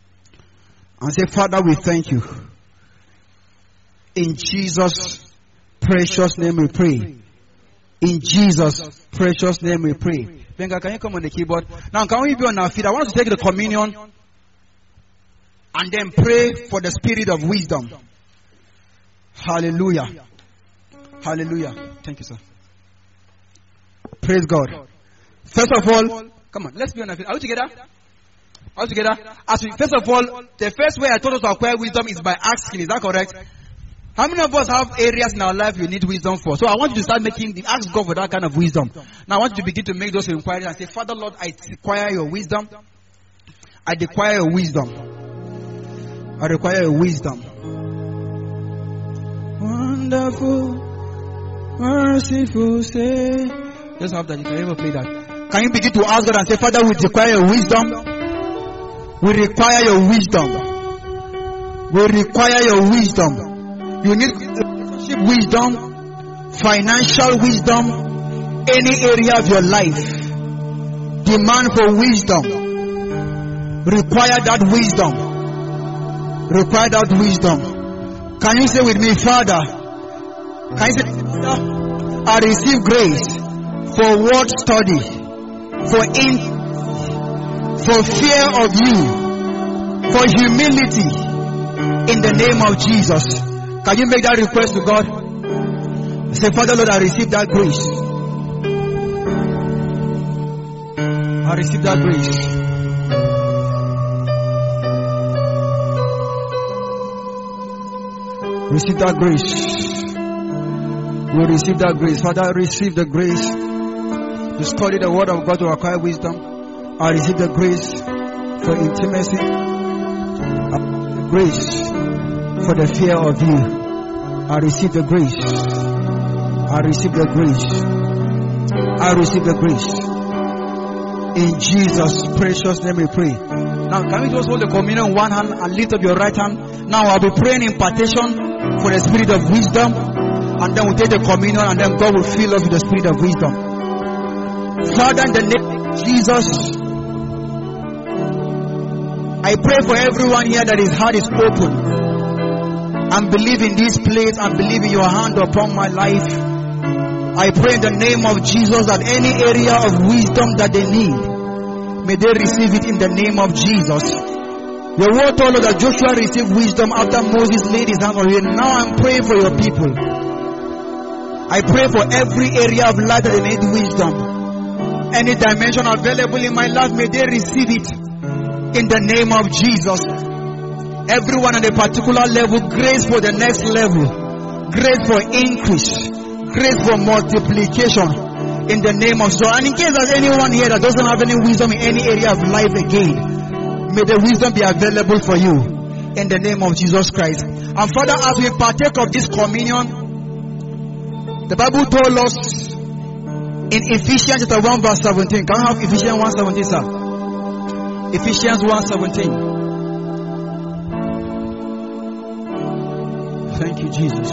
And say, Father, we thank you. In Jesus' precious name we pray. In Jesus' precious name we pray. Venga, can you come on the keyboard? Now, can we be on our feet? I want to take the communion and then pray for the spirit of wisdom. Hallelujah. Hallelujah. Thank you, sir. Praise God. First of all, come on, let's be honest. Are we together? Are we together? As we, first of all, the first way I told us to acquire wisdom is by asking. Is that correct? How many of us have areas in our life you need wisdom for? So I want you to start making, the, ask God for that kind of wisdom. Now I want you to begin to make those inquiries and say, Father Lord, I require your wisdom. I require your wisdom. I require your wisdom. Wonderful, merciful, say. Just have that. You can ever play that. Can you begin to ask God and say, Father, we require your wisdom. We require your wisdom. We require your wisdom. You need relationship wisdom, financial wisdom, any area of your life. Demand for wisdom. Require that wisdom. Require that wisdom. Can you say with me, Father? Can you say, Father, I receive grace for word study, for in, for fear of you, for humility, in the name of Jesus. Can you make that request to God? Say, Father Lord, I receive that grace. I receive that grace. Receive that grace. You receive that grace. Father, I receive the grace to study the word of God to acquire wisdom. I receive the grace for intimacy. I receive the grace for the fear of you. I receive the grace. I receive the grace. I receive the grace. In Jesus' precious name we pray. Now can we just hold the communion in one hand and lift up your right hand? Now I'll be praying impartation for the spirit of wisdom, and then we'll take the communion, and then God will fill us with the spirit of wisdom. Father, in the name of Jesus, I pray for everyone here that his heart is open and believe in this place and believe in your hand upon my life. I pray in the name of Jesus that any area of wisdom that they need, may they receive it in the name of Jesus. Your word told us that Joshua received wisdom after Moses laid his hand on him. Now I'm praying for your people. I pray for every area of life that they need wisdom. Any dimension available in my life, may they receive it in the name of Jesus. Everyone at a particular level, grace for the next level, grace for increase, grace for multiplication in the name of Jesus. And in case there's anyone here that doesn't have any wisdom in any area of life again, may the wisdom be available for you in the name of Jesus Christ. And Father, as we partake of this communion, the Bible told us in Ephesians chapter one verse seventeen. Can I have Ephesians one seventeen, sir? Ephesians one seventeen. Thank you, Jesus.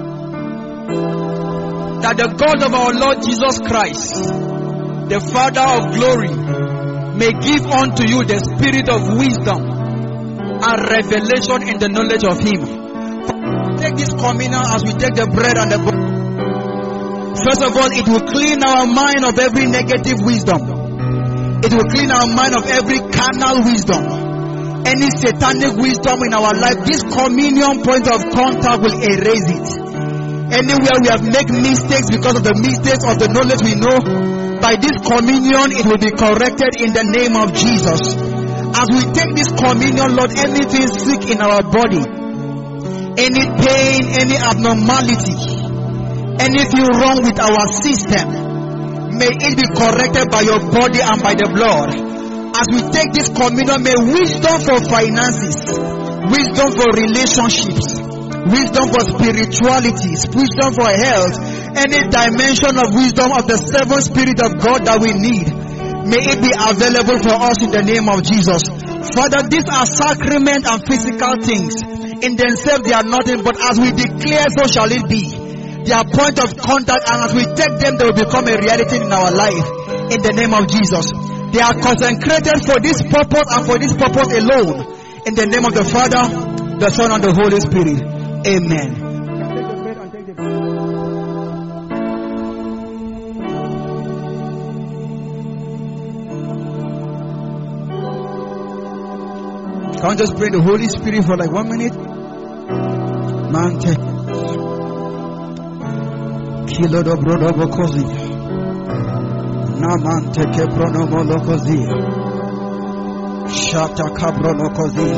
That the God of our Lord Jesus Christ, the Father of glory, may give unto you the spirit of wisdom and revelation in the knowledge of Him. Take this communion as we take the bread and the bread. First of all, it will clean our mind of every negative wisdom. It will clean our mind of every carnal wisdom. Any satanic wisdom in our life, this communion point of contact will erase it. Anywhere we have made mistakes because of the mistakes of the knowledge we know, by this communion it will be corrected in the name of Jesus. As we take this communion, Lord, anything sick in our body, any pain, any abnormality, anything wrong with our system, may it be corrected by your body and by the blood. As we take this communion, may wisdom for finances, wisdom for relationships, wisdom for spirituality, wisdom for health, any dimension of wisdom of the seven spirit of God that we need, may it be available for us in the name of Jesus. Father, these are sacrament and physical things. In themselves they are nothing, but as we declare, so shall it be. They are point of contact, and as we take them, they will become a reality in our life in the name of Jesus. They are consecrated for this purpose and for this purpose alone. In the name of the Father, the Son, and the Holy Spirit. Amen. Can't just pray in the Holy Spirit for like one minute. Mante. Kilo do brodo bokozi. Namante ke brono molokozi. Shata kabrono kozi.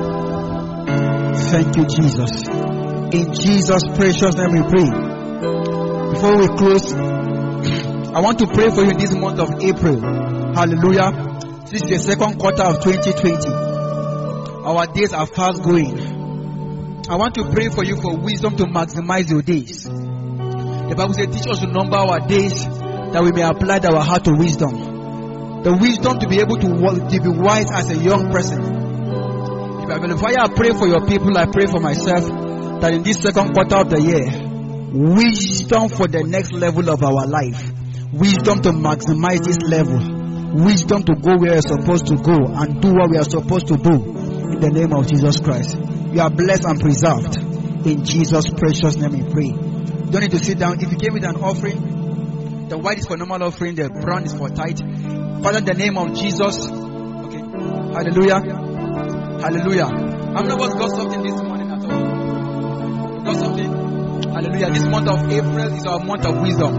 Thank you, Jesus. In Jesus' precious name we pray. Before we close, I want to pray for you in this month of April. Hallelujah. This is the second quarter of twenty twenty. Our days are fast going. I want to pray for you for wisdom to maximize your days. The Bible says, teach us to number our days that we may apply our heart to wisdom. The wisdom to be able to, to be wise as a young person. If I I pray for your people, I pray for myself that in this second quarter of the year, wisdom for the next level of our life. Wisdom to maximize this level. Wisdom to go where we're supposed to go and do what we are supposed to do. In the name of Jesus Christ. You are blessed and preserved. In Jesus' precious name we pray. You don't need to sit down. If you came with an offering, the white is for normal offering, the brown is for tithe. Father, in the name of Jesus. Okay. Hallelujah. Hallelujah. I'm not about got something this morning at all. Got something? Hallelujah. This month of April is our month of wisdom.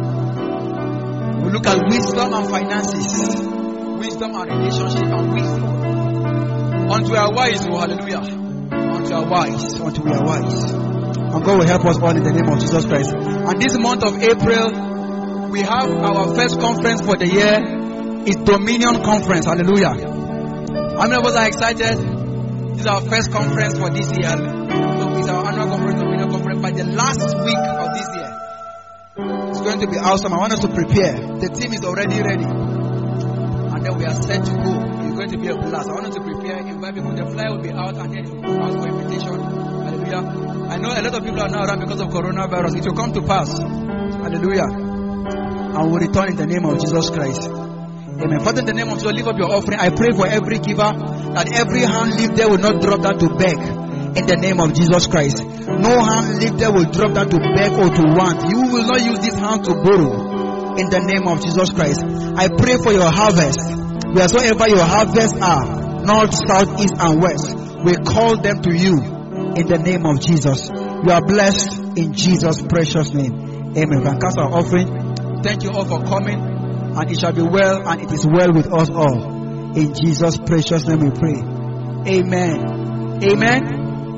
We look at wisdom and finances. Wisdom and relationship and wisdom. Unto we are wise, oh hallelujah. Unto we are wise. Unto we are wise. And God will help us all in the name of Jesus Christ. And this month of April, we have our first conference for the year. It's Dominion Conference. Hallelujah. How many of us are excited? This is our first conference for this year. It's our annual conference, Dominion Conference, by the last week of this year. It's going to be awesome. I want us to prepare. The team is already ready. And then we are set to go. It's going to be a blast. I want us to prepare, invite people. The flyer will be out and then it will be out for invitation. Hallelujah. I know a lot of people are now around because of coronavirus. It will come to pass. Hallelujah. And we'll return in the name of Jesus Christ. Amen. Father, in the name of Jesus, lift up your offering. I pray for every giver that every hand lifted will not drop down to beg. In the name of Jesus Christ. No hand lifted will drop down to beg or to want. You will not use this hand to borrow. In the name of Jesus Christ. I pray for your harvest. Wheresoever your harvests are, north, south, east, and west, we call them to you. In the name of Jesus. You are blessed in Jesus' precious name. Amen. We can cast our offering. Thank you all for coming. And it shall be well, and it is well with us all. In Jesus' precious name we pray. Amen. Amen.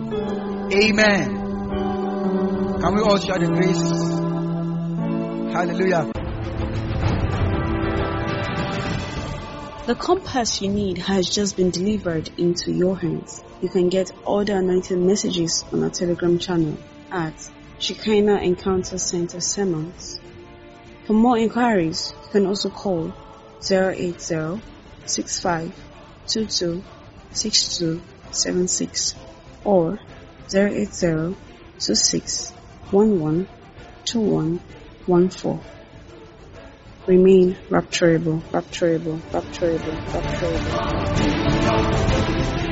Amen. Can we all share the grace? Hallelujah. The compass you need has just been delivered into your hands. You can get all the anointed messages on our Telegram channel at Shekinah Encounter Center Sermons. For more inquiries, you can also call zero eight zero, six five two two, six two seven six or zero eight zero, two six one one, two one one four. Remain rapturable, rapturable, rapturable, rapturable.